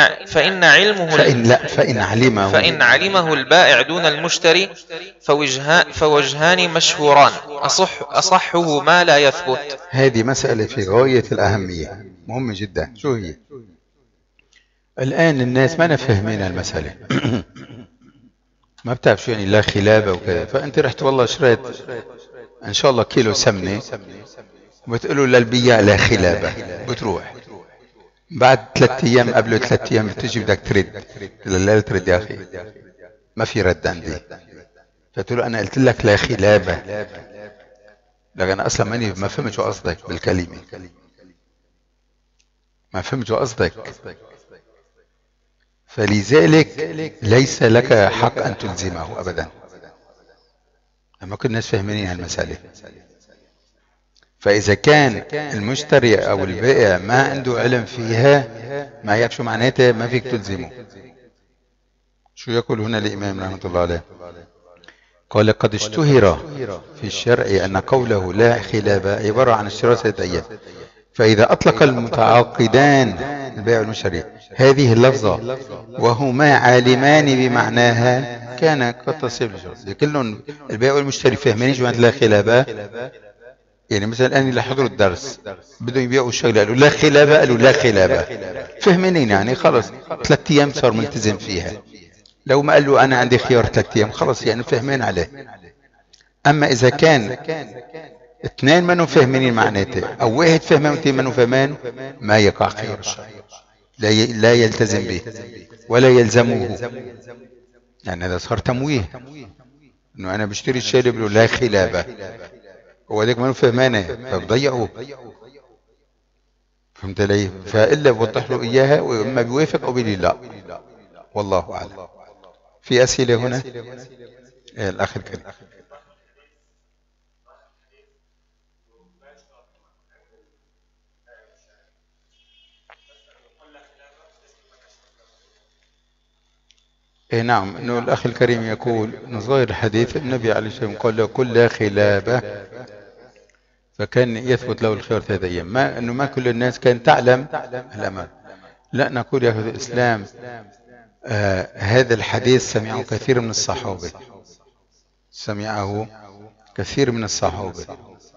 علمه البائع دون المشتري فوجهان مشهوران، أصحه ما لا يثبت. هذه مسألة في غاية الأهمية، مهمة جدا. شو هي؟ الآن الناس ما فاهمين المسألة ما بتعرف شو يعني لا خلابة وكذا. فأنت رحت والله شريت إن شاء الله كيلو سمنة وبتقولوا للبياع لا خلابة، بتروح بعد 3 أيام قبل 3 أيام بتجي بدك ترد، لا ترد يا أخي ما في رد عندي. فتقول له أنا قلت لك لا خلابة، لكن أنا أصلا ما فهمت شو قصدك بالكلمة، ما فهمت شو قصدك. فلذلك ليس لك حق أن تلزمه أبدا. لما كل الناس فاهمين هالمسألة. فإذا كان المشتري أو البائع ما عنده علم فيها، ما يعرف شو معناتها، ما فيك تلزمه. شو يقول هنا الإمام رحمة الله عليه؟ قال قد اشتهر في الشرع أن قوله لا خلابة عبارة عن اشتراط 3 أيام، فإذا أطلق المتعاقدان البائع والمشتري هذه اللفظة وهما عالمان بمعناها كان قد تصيب الشرط. كلهم البائع والمشتري فاهمين شو معنى لا خلابة. يعني مثلا الآن اللي حضروا الدرس بدهم يبيعوا الشغلة قالوا لا خلابة، قالوا لا خلابة، فهمنين يعني خلص 3 أيام صار ملتزم فيها. لو ما قال له أنا عندي خيار 3 أيام خلص يعني فهمين عليه. أما إذا كان 2 منهم فاهمين معناته أو 1 فهمان و2 منهم فهمان، ما يقع خيار الشرع، لا يلتزم به ولا يلزمه. يعني هذا صار تمويه، إنه أنا بشتري الشيء اللي بقول لا خلابة هو ذلك منهم فهمانه فبضيعوه. فهمت لي؟ فإلا بوضح له إياها وإما بيوافق أو بيقول لا، والله أعلم. في أسئلة هنا؟ الأخ الكريم. نعم، إنه الأخ الكريم يقول نظير حديث النبي عليه الصلاة والسلام قال له كل لا خلابة، فكان يثبت له الخيار 3 أيام. ما إنه ما كل الناس كانت تعلم الأمر. لا، نقول يا أخي الإسلام هذا الحديث سمعه كثير من الصحابة، سمعه كثير من الصحابة.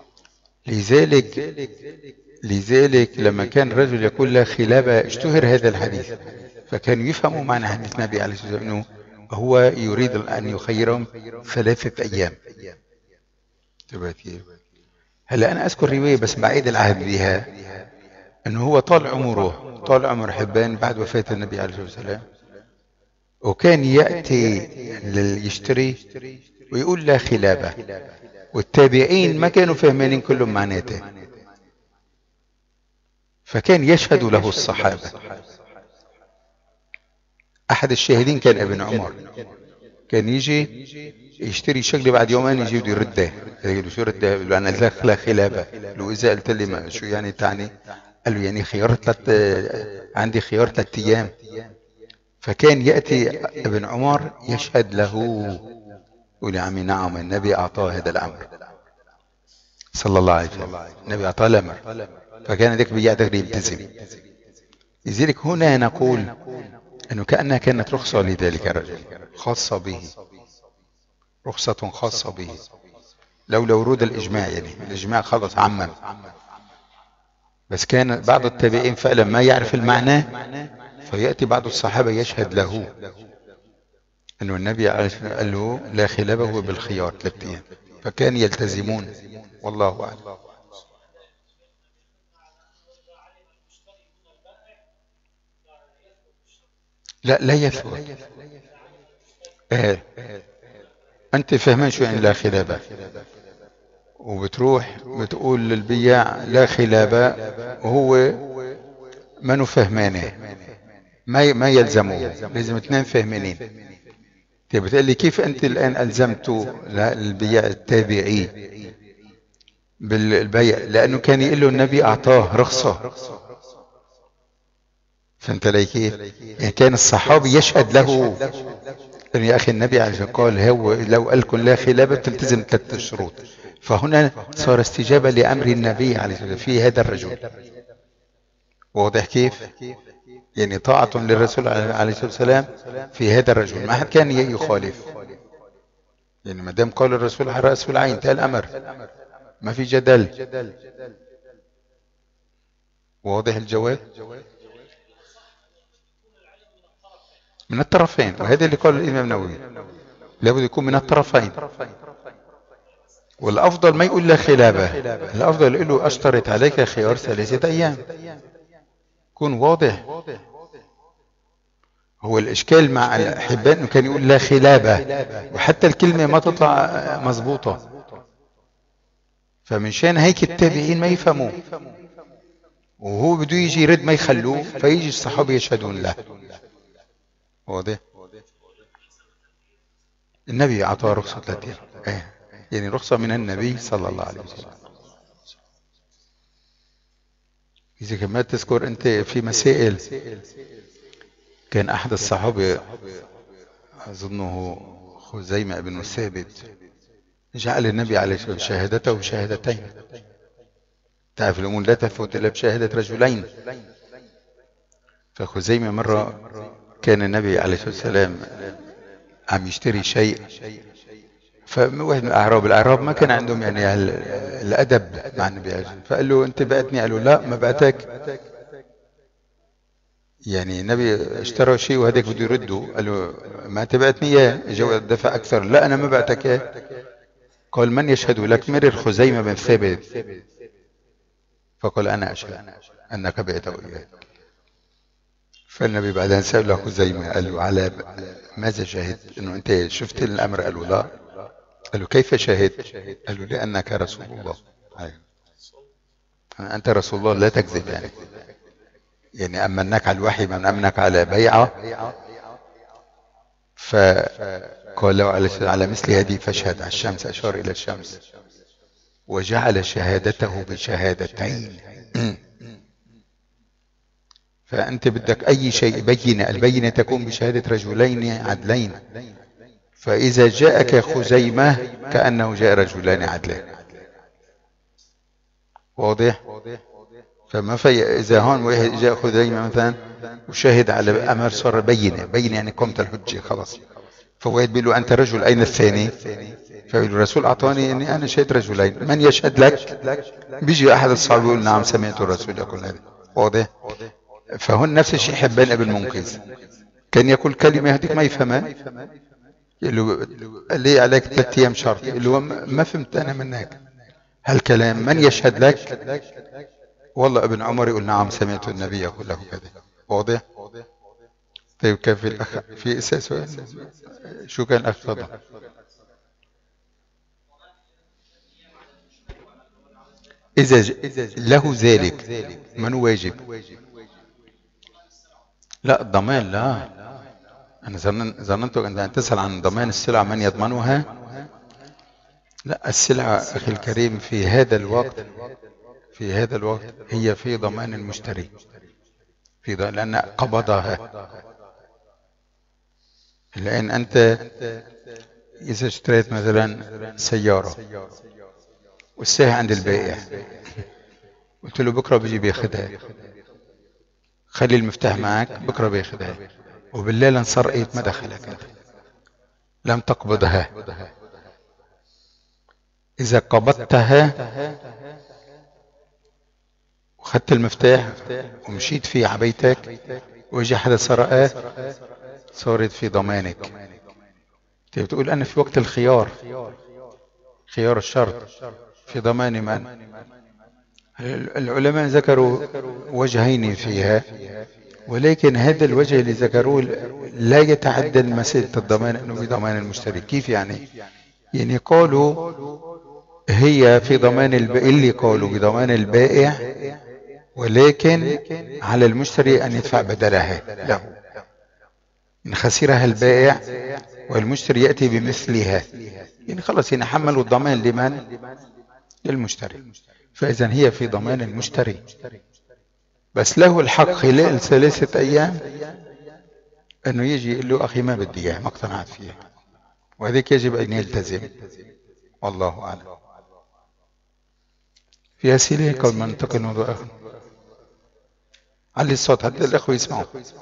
لذلك لما كان الرجل يقول لا خلابة اشتهر هذا الحديث، فكانوا يفهموا معنى حديث النبي عليه الصلاة والسلام أنه هو يريد أن يخيرهم 3 أيام. هلا أنا أذكر رواية بس بعيد العهد بها، أنه هو طال عمر حبان بعد وفاة النبي عليه الصلاة والسلام، وكان يأتي لليشتري ويقول لا خلابة، والتابعين ما كانوا فاهمين كلهم معناته، فكان يشهد له الصحابة. أحد الشاهدين كان ابن عمر، كان يجي يشتري شغله بعد يومين يجي بده يرده. يقول له شو رده؟ يقول له أنا لا خلابة. لو إذا قلت لي ما شو يعني تعني؟ قال له يعني عندي خيار 3 أيام. فكان يأتي ابن عمر يشهد له، يقول يا عمي نعم النبي أعطاه هذا الأمر صلى الله عليه وسلم، النبي أعطاه الأمر، فكان ذلك بيعتقد يلتزم. لذلك هنا نقول أنه كأنها كانت رخصة لذلك الرجل، خاصة به، رخصة خاصة به، لولا ورود الإجماع. يعني الإجماع خلص عمم، بس كان بعض التابعين فعلا ما يعرف المعنى، فيأتي بعض الصحابة يشهد له أنه النبي قال له لا خلابه بالخيار 3 أيام، فكان يلتزمون، والله أعلم. لا لا يثبت. انت فاهمين شو يعني لا خلابة، وبتروح بتقول للبياع لا خلابة، وهو ما فهمانه، ما يلزمه، لازم اثنين فاهمينين. طيب بتقول لي كيف انت الان الزمتوا البياع التابعي بالبيع؟ لانه كان يقول له النبي اعطاه رخصة. فهمت علي كيف؟ يعني كان الصحابي يشهد له يا اخي النبي عليه الصلاه والسلام قال هو لو قال لكم لا خلافه بتلتزم 3 شروط. فهنا صار استجابه لامر النبي عليه الصلاه والسلام في هذا الرجل. واضح كيف؟ يعني طاعه للرسول عليه الصلاه والسلام في هذا الرجل، ما حد كان يخالف. يعني ما دام قال الرسول على الراس والعين انتهى الامر، ما في جدل. واضح الجواب؟ من الطرفين، وهذا اللي قال الامام النووي، لابد يكون من الطرفين. والافضل ما يقول لا خلافه، الافضل يقول له اشترط عليك خيار 3 ايام. يكون واضح. هو الاشكال مع الاحباء انه كان يقول لا خلافه، وحتى الكلمه ما تطلع مظبوطه. فمن شان هيك التابعين ما يفهموا، وهو بده يجي يرد ما يخلوه، فيجي الصحابه يشهدون له. واضح؟ النبي اعطاه رخصه 3 ايام، يعني رخصه من النبي صلى الله عليه وسلم. اذا كما تذكر انت في مسائل، كان احد الصحابه اظنه خزيمة بن ثابت جعل النبي عليه الصلاة والسلام شهادته شهادتين. تعرف الأمور لا تثبت إلا بشهادة رجلين. فخزيمة مرة كان النبي عليه الصلاة والسلام عم يشتري شيء، فواحد من الأعراب ما كان عندهم يعني الأدب مع النبي، فقال له أنت بعتني؟ قال له لا ما بعتك. يعني النبي اشترى شيء وهذاك بده يرده، قال له ما تبعتني اياه، جو دفع اكثر. لا انا ما بعتك اياه. قال من يشهد لك؟ مرر خزيمة بن ثابت، فقال انا اشهد انك بعته اياه. فالنبي بعدين سأله خزيمة، قال له على ماذا شهدت؟ انه انت شفت الامر؟ قال له لا. قال له كيف شهدت؟ قال له لانك رسول الله. انت رسول الله لا تكذب. يعني امناك على الوحي، من امنك على بيعه. فقال له على مثل هذه فاشهد. على الشمس اشار الى الشمس، وجعل شهادته بشهادتين. فأنت بدك أي شيء بينة، البينة تكون بشهادة رجلين عدلين. فإذا جاءك خزيمة كأنه جاء رجلان عدلين. واضح؟ فما في إذا هون واحد جاء خزيمة مثلا وشهد على أمر صار بينة يعني قمت الحجة خلاص. فواحد بيقول له أنت رجل، أين الثاني؟ فيقول الرسول أعطاني إني أنا شهد رجلين، من يشهد لك؟ بيجي أحد الصحابة يقول نعم سمعت الرسول يقول هذا. واضح؟ فهون نفس الشيء حبان ابن منقذ كان يقول كلمة هذيك ما يفهمها، يقول له ليه عليك 3 ايام شرط؟ يقول له ما فهمت انا منك هالكلام، من يشهد لك؟ والله ابن عمر يقول نعم سمعت النبي يقول له كذا. واضح؟ طيب كيف الاخ في اساس شو كان الاخ تفضل؟ اذا له ذلك من واجب؟ لا الضمان لا. أنا ظننت أن تسأل عن ضمان السلع من يضمنها. لا السلعة أخي الكريم في هذا الوقت هي في ضمان المشتري، لأن قبضها. لأن أنت إذا اشتريت مثلا سيارة والساعة عند البائع، قلت له بكرة بيجي بياخدها، خلي المفتاح معك بكرة بياخدها، وبالليل انسرقت ما دخلك أنت، لم تقبضها. إذا قبضتها وخدت المفتاح ومشيت فيه عبيتك وجي حدا سرقاه، صارت في ضمانك. بتقول أنا في وقت الخيار، خيار الشرط، في ضمان من؟ العلماء ذكروا وجهين فيها. ولكن هذا الوجه اللي ذكروه لا يتعدى مسألة الضمان انه بضمان المشتري. كيف يعني؟ يعني قالوا هي في ضمان البائع، اللي قالوا بضمان البائع ولكن على المشتري ان يدفع بدلها له ان خسرها البائع والمشتري يأتي بمثلها. يعني خلص هنا حملوا الضمان لمن؟ للمشتري. فإذا هي في ضمان المشتري، بس له الحق خلال 3 أيام أنه يجي يقول له أخي ما بدي إياه، ما اقتنعت فيه، وهذيك يجب أن يلتزم. والله أعلم. في أسئلة قبل ما ننتقل لموضوع آخر؟ علي الصوت حتى الأخوة يسمعوا.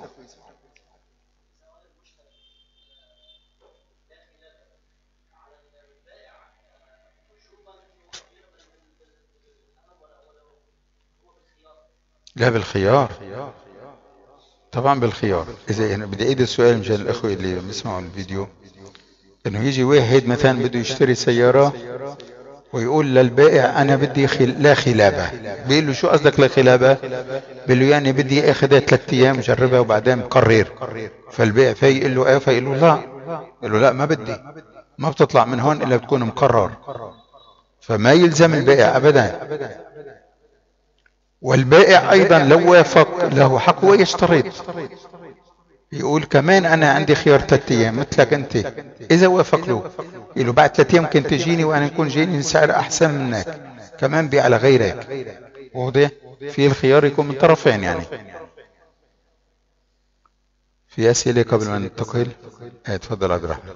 لا بالخيار طبعا، بالخيار. اذا يعني بدي اعيد السؤال مشان الاخوه اللي بيسمعوا الفيديو، انه يجي واحد مثلا بده يشتري سياره ويقول للبائع انا بدي لا خلابه. بيقول له شو قصدك لا خلابه؟ بيقول له يعني بدي اخذها 3 ايام جربها وبعدين مقرر. فالبائع فيقول له ايه؟ فيقول له لا. يقول له لا ما بدي، ما بتطلع من هون الا بتكون مقرر. فما يلزم البائع ابدا. والبائع ايضا لو وافق له حق ويشترط، يقول كمان انا عندي خيار 3 ايام مثلك انت. اذا وافق له يقول له بعد 3 ايام ممكن تجيني وانا نكون جايني سعر احسن منك، كمان بيع على غيرك. واضح؟ في الخيار يكون من طرفين يعني. في اسئله قبل ما ننتقل؟ تفضل عبد الرحمن.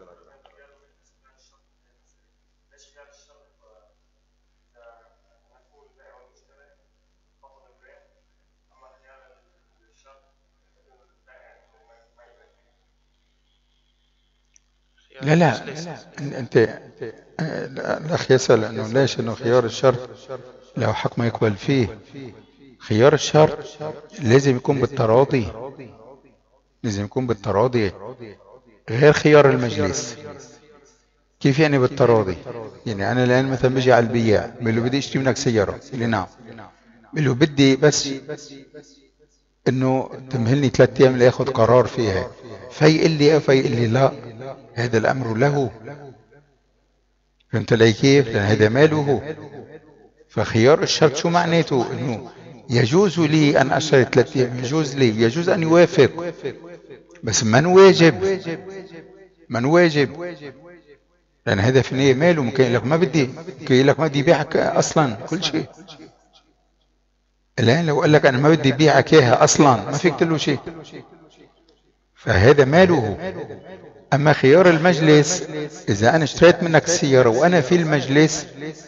لا انت الاخ يسأل انه ليش انه خيار الشرط له حق ما يقبل فيه. خيار الشرط لازم يكون بالتراضي، لازم يكون بالتراضي، غير خيار المجلس. كيف يعني بالتراضي؟ يعني انا الان مثلا بيجي على البياع بقول له بدي اشتري منك سياره، يقول لي نعم. بقول له بدي بس انه تمهلني 3 ايام لاخذ قرار فيها. فيقول لي فيقول لي لا، هذا الامر له. فهمت علي كيف؟ لان هذا ماله. فخيار الشرط شو معناته؟ انه يجوز لي ان اشتري 3 ايام، يجوز لي، يجوز ان يوافق، بس من واجب، من واجب. لان هذا في النهايه ماله. ممكن يقول لك ما بدي، ممكن يقول لك ما بدي يبيعك اصلا كل شيء. الان لو قال لك انا ما بدي بيعك اياها اصلا ما فيك تقول له شيء، فهذا ماله. اما خيار المجلس، اذا انا اشتريت منك السياره وانا في المجلس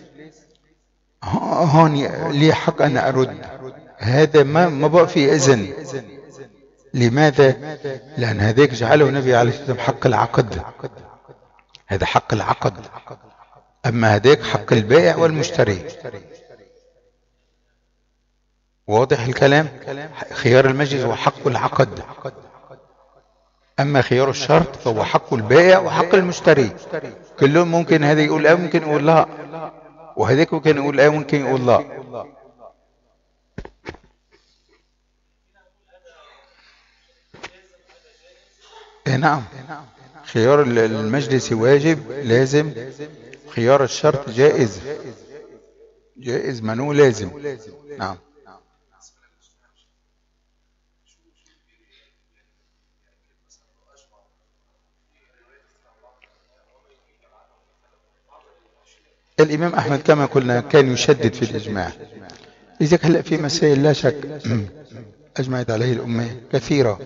هون لي حق ان ارد. هذا ما بقى في اذن. لماذا؟ لان هذاك جعله النبي عليه الصلاه والسلام حق العقد، هذا حق العقد. اما هذاك حق البائع والمشتري. واضح الكلام؟ خيار المجلس هو حق العقد، اما خيار الشرط فهو حق البائع وحق المشتري. كلهم ممكن هذا يقول اه ممكن يقول لا، وهذاك ممكن يقول اه ممكن يقول لا. نعم، خيار المجلس واجب لازم، خيار الشرط جائز، جائز منو لازم. نعم. الإمام أحمد كما قلنا كان يشدد في الإجماع. لذلك هلأ في مسائل لا شك أجمعت عليه الأمة كثيرة.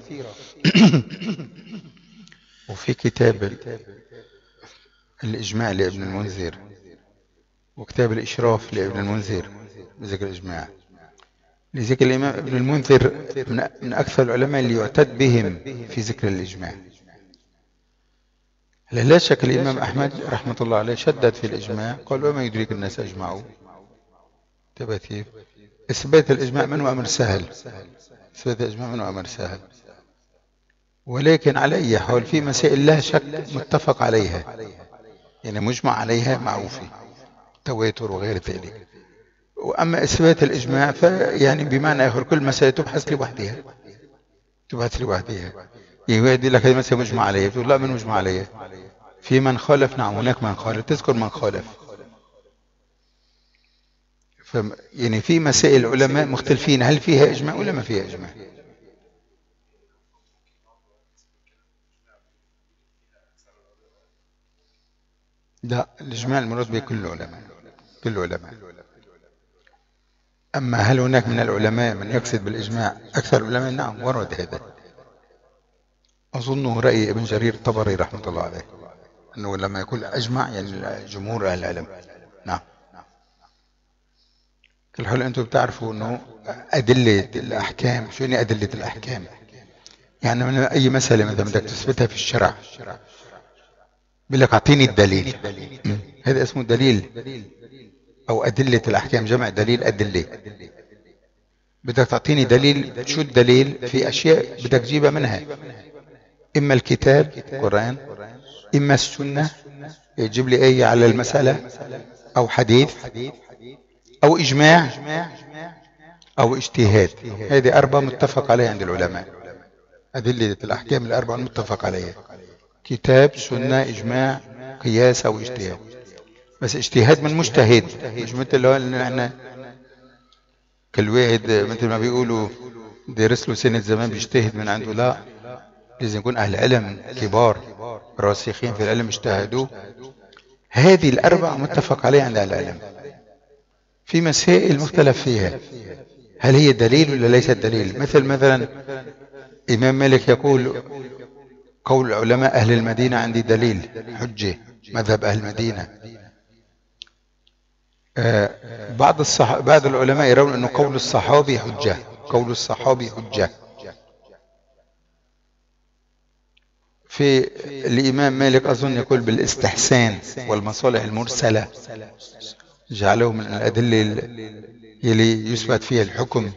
وفي كتاب الإجماع لابن المنذر، وكتاب الإشراف لابن المنذر بذكر الإجماع. لذلك الإمام ابن المنذر من أكثر العلماء اللي يعتد بهم في ذكر الإجماع. لا شك الإمام أحمد رحمة الله عليه شدد في الإجماع، قال وما يدريك الناس أجمعوا. انتبه كيف؟ إثبات الإجماع منه أمر سهل، إثبات الإجماع منه أمر سهل. ولكن على أي حال في مسائل لا شك متفق عليها، يعني مجمع عليها معروفة، تواتر وغير ذلك. وأما إثبات الإجماع فيعني بمعنى آخر كل مسألة تبحث لوحدها، تبعت لي وحديها. يهدي لك هذه مثلا مجمع عليه، بتقول لا من مجمع عليه. في من خالف، نعم هناك من خالف، تذكر من خالف. يعني في مسائل العلماء مختلفين هل فيها إجماع ولا ما فيها إجماع. لا، الإجماع المراد به كل العلماء، كل العلماء. أما هل هناك من العلماء من يقصد بالإجماع أكثر العلماء؟ نعم ورد هذا. أظنه رأي ابن جرير الطبري رحمة الله عليه، أنه لما يقول أجمع يعني جمهور أهل العلم. نعم. كل حال أنتم بتعرفوا أنه أدلة الأحكام، شو يعني أدلة الأحكام؟ يعني من أي مسألة مثلا بدك تثبتها في الشرع، بيقول لك أعطيني الدليل، هذا اسمه دليل. أو أدلة الأحكام جمع دليل، أدلة. بدك تعطيني دليل، شو الدليل؟ في أشياء بدك تجيبها منها، إما الكتاب القرآن، إما السنة يجيب لي آية على المسألة، أو حديث، أو إجماع، أو اجتهاد. هذه أربعة متفق عليها عند العلماء. أدلة الأحكام الأربعة متفق عليها: كتاب، سنة، إجماع، قياس، أو اجتهاد. بس اجتهاد من مجتهد، مش مثل اللي احنا كل واحد مثل ما بيقولوا درس له سنة زمان بيجتهد من عنده. لا، لازم يكون أهل علم كبار راسخين في العلم اجتهدوا. هذه الأربعة متفق عليها عند أهل العلم. في مسائل مختلف فيها، هل هي دليل ولا ليست دليل؟ مثلا إمام مالك يقول قول علماء أهل المدينة عندي دليل حجة، مذهب أهل المدينة. بعض العلماء يرون أنه قول الصحابي حجة، قول الصحابي حجة. في الإمام مالك أظن يقول بالاستحسان والمصالح المرسلة، جعله من الأدلة اللي يثبت فيها الحكم.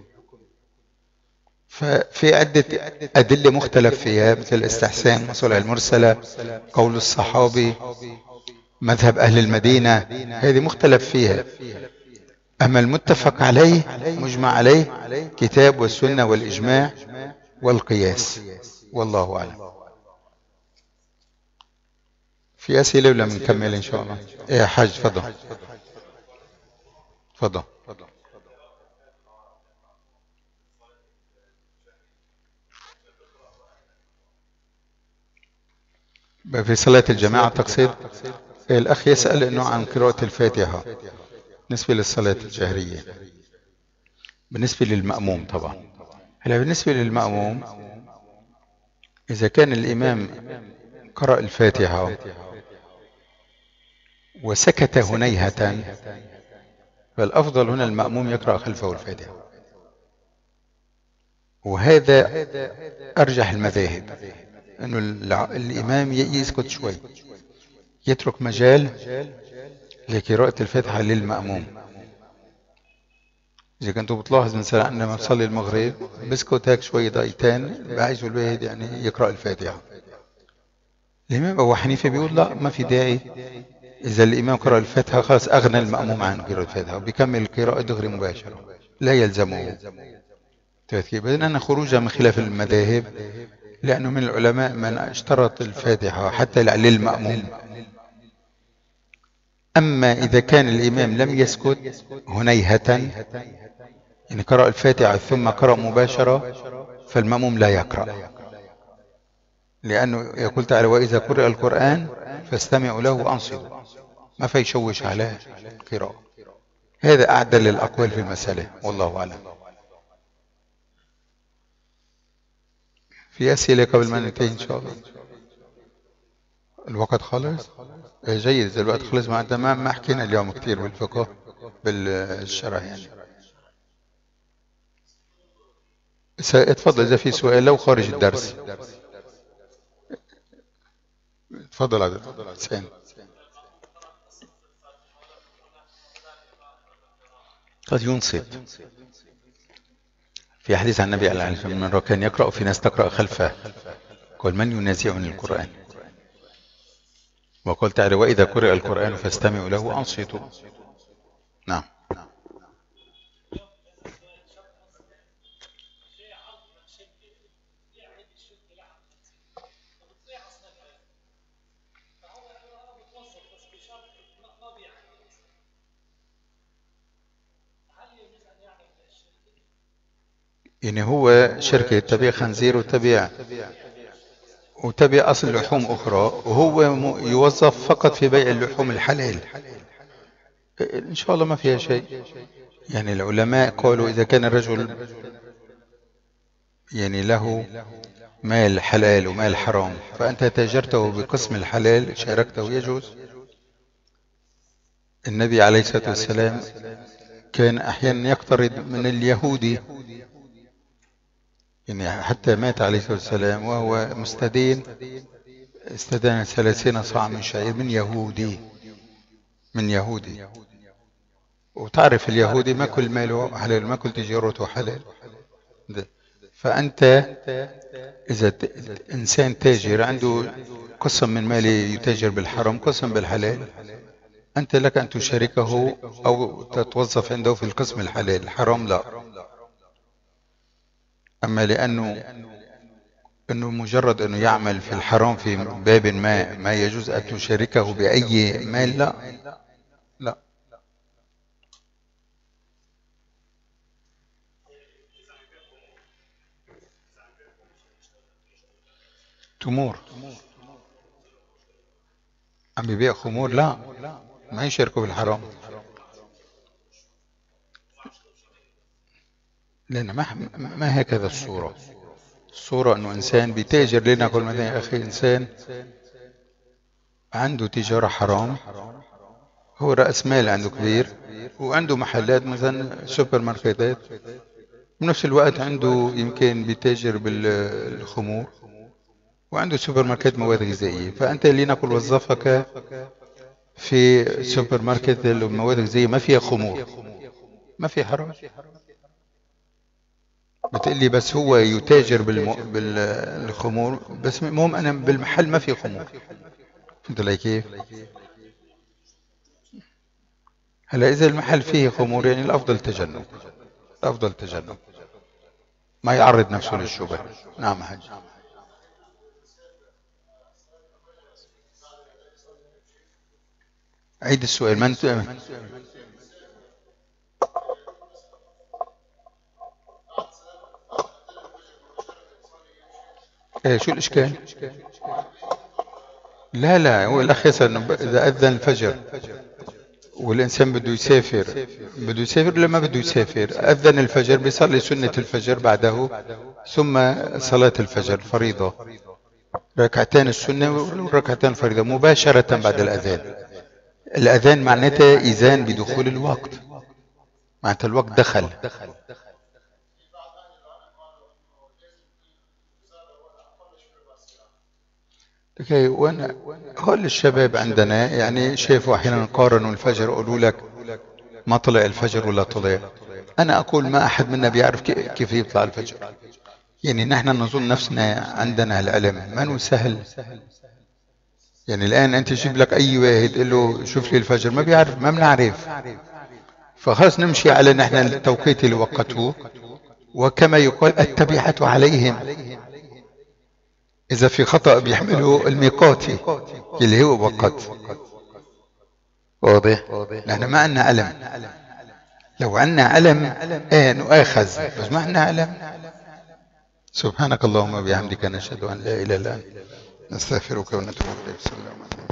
ففي عدة أدلة مختلف فيها، مثل الاستحسان، المصالح المرسلة، قول الصحابي، مذهب أهل المدينة، هذه مختلف فيها. أما المتفق عليه مجمع عليه كتاب والسنة والإجماع والقياس، والله أعلم. في أسئلة ولا بنكمل إن شاء الله؟ يا حاج تفضل. تفضل. في صلاة الجماعة تقصد؟ الأخ يسأل أنه عن قراءة الفاتحة بالنسبة للصلاة الجهرية، بالنسبة للمأموم طبعا. هلا بالنسبة للمأموم، إذا كان الإمام قرأ الفاتحة وسكت هنيهة، فالأفضل هنا المأموم يقرأ خلفه الفاتحة، وهذا أرجح المذاهب، أنه الإمام يسكت شوي، يترك مجال لقراءة الفاتحة للمأموم. إذا كنتوا بتلاحظ مثلا عندما بصلي المغرب بسكت هيك شوي دقيقتين بعيش الواحد يعني يقرأ الفاتحة. الإمام أبو حنيفة بيقول لا، ما في داعي، إذا الإمام قرأ الفاتحة خلاص أغنى المأموم عن قراءة الفاتحة وبيكمل القراءة دغري مباشرة، لا يلزمه ترتيب. إذن أنا خروجا من خلاف المذاهب، لأنه من العلماء من اشترط الفاتحة حتى للمأموم. أما إذا كان الإمام لم يسكت هنيهة، يعني قرأ الفاتحة ثم قرأ مباشرة، فالمأموم لا يقرأ، لأنه يقول تعالى: وإذا قرأ القرآن فاستمعوا له وأنصتوا، ما في يشوش على القراءة. هذا أعدل الأقوال في المسألة، والله أعلم. في أسئلة قبل ما ننتهي إن شاء الله؟ الوقت خلص؟ جيد، إذا الوقت خلص مع تمام. ما حكينا اليوم كثير بالفقه بالشرع يعني. اتفضل إذا في سؤال لو خارج الدرس. تفضل عبد حسين. قد ينصت. في حديث عن النبي عليه الصلاة والسلام: من كان يقرأ في ناس تقرأ خلفه، قال: من ينازعني القرآن؟ وقال تعالى: وإذا قرئ القرآن فاستمعوا له وأنصتوا. نعم. يعني هو شركة تبيع خنزير وتبيع أصل لحوم أخرى، وهو يوظف فقط في بيع اللحوم الحلال، إن شاء الله ما فيها شيء. يعني العلماء قالوا إذا كان الرجل يعني له مال حلال ومال حرام، فأنت تاجرته بقسم الحلال شاركته يجوز. النبي عليه الصلاة والسلام كان أحيانا يقترض من اليهودي، يعني حتى مات عليه الصلاة والسلام وهو مستدين، استدان 30 صاع من شعير من يهودي. وتعرف اليهودي ما كل ماله حلال، ما كل تجارته حلال. فأنت إذا إنسان تاجر عنده قسم من ماله يتاجر بالحرام قسم بالحلال، أنت لك أن تشاركه أو تتوظف عنده في القسم الحلال، الحرام لا. أما أنه مجرد أنه يعمل في الحرام في باب ما يجوز أن تشاركه بأي مال، لا لا. تمور عم بيبيع خمور، لا ما يشاركوا بالحرام، لأن ما هكذا الصورة. الصورة أنه إنسان بيتاجر لنا كل مثلا، يا أخي إنسان عنده تجارة حرام، هو رأس مال عنده كبير وعنده محلات مثلا سوبر ماركتات، بنفس الوقت عنده يمكن بيتاجر بالخمور وعنده سوبر ماركت مواد غذائية، فأنت لنقل وظفك في سوبر ماركت المواد الغذائية ما فيها خمور، ما في حرام. بتقول لي بس هو يتاجر بالخمور، بس المهم أنا بالمحل ما في خمور. فهمت علي كيف؟ هلا إذا المحل فيه خمور يعني الأفضل تجنب، الأفضل تجنب، ما يعرض نفسه للشبه. نعم حاج. عيد السؤال. من شو الإشكال؟ لا هو الأخ يسأل إذا أذن الفجر والإنسان بده يسافر لما بده يسافر، أذن الفجر بيصلي سنة الفجر بعده، ثم صلاة الفجر فريضة، ركعتين السنة والركعتين الفريضة مباشرة بعد الأذان. الأذان معناته إذان بدخول الوقت، معناته الوقت دخل. وانا كل الشباب عندنا يعني شايفوا احيانا قارنوا الفجر، يقولوا لك ما طلع الفجر ولا طلع. انا اقول ما احد منا بيعرف كيف يطلع الفجر. يعني نحن نظن نفسنا عندنا العلم، ما نسهل. يعني الان انت جيب لك اي واحد قل له شوف لي الفجر، ما بيعرف، ما بنعرف. فخلاص نمشي على نحن التوقيت اللي وقتوه، وكما يقال التبعة عليهم. إذا في خطأ بيحملوا الميقاتي اللي هو وقت. واضح؟ نحن ما عندنا علم. لو عندنا علم نؤاخذ، بس ما عندنا علم. سبحانك اللهم وبحمدك، نشهد أن لا إله إلا أنت، نستغفرك ونتوب إليك.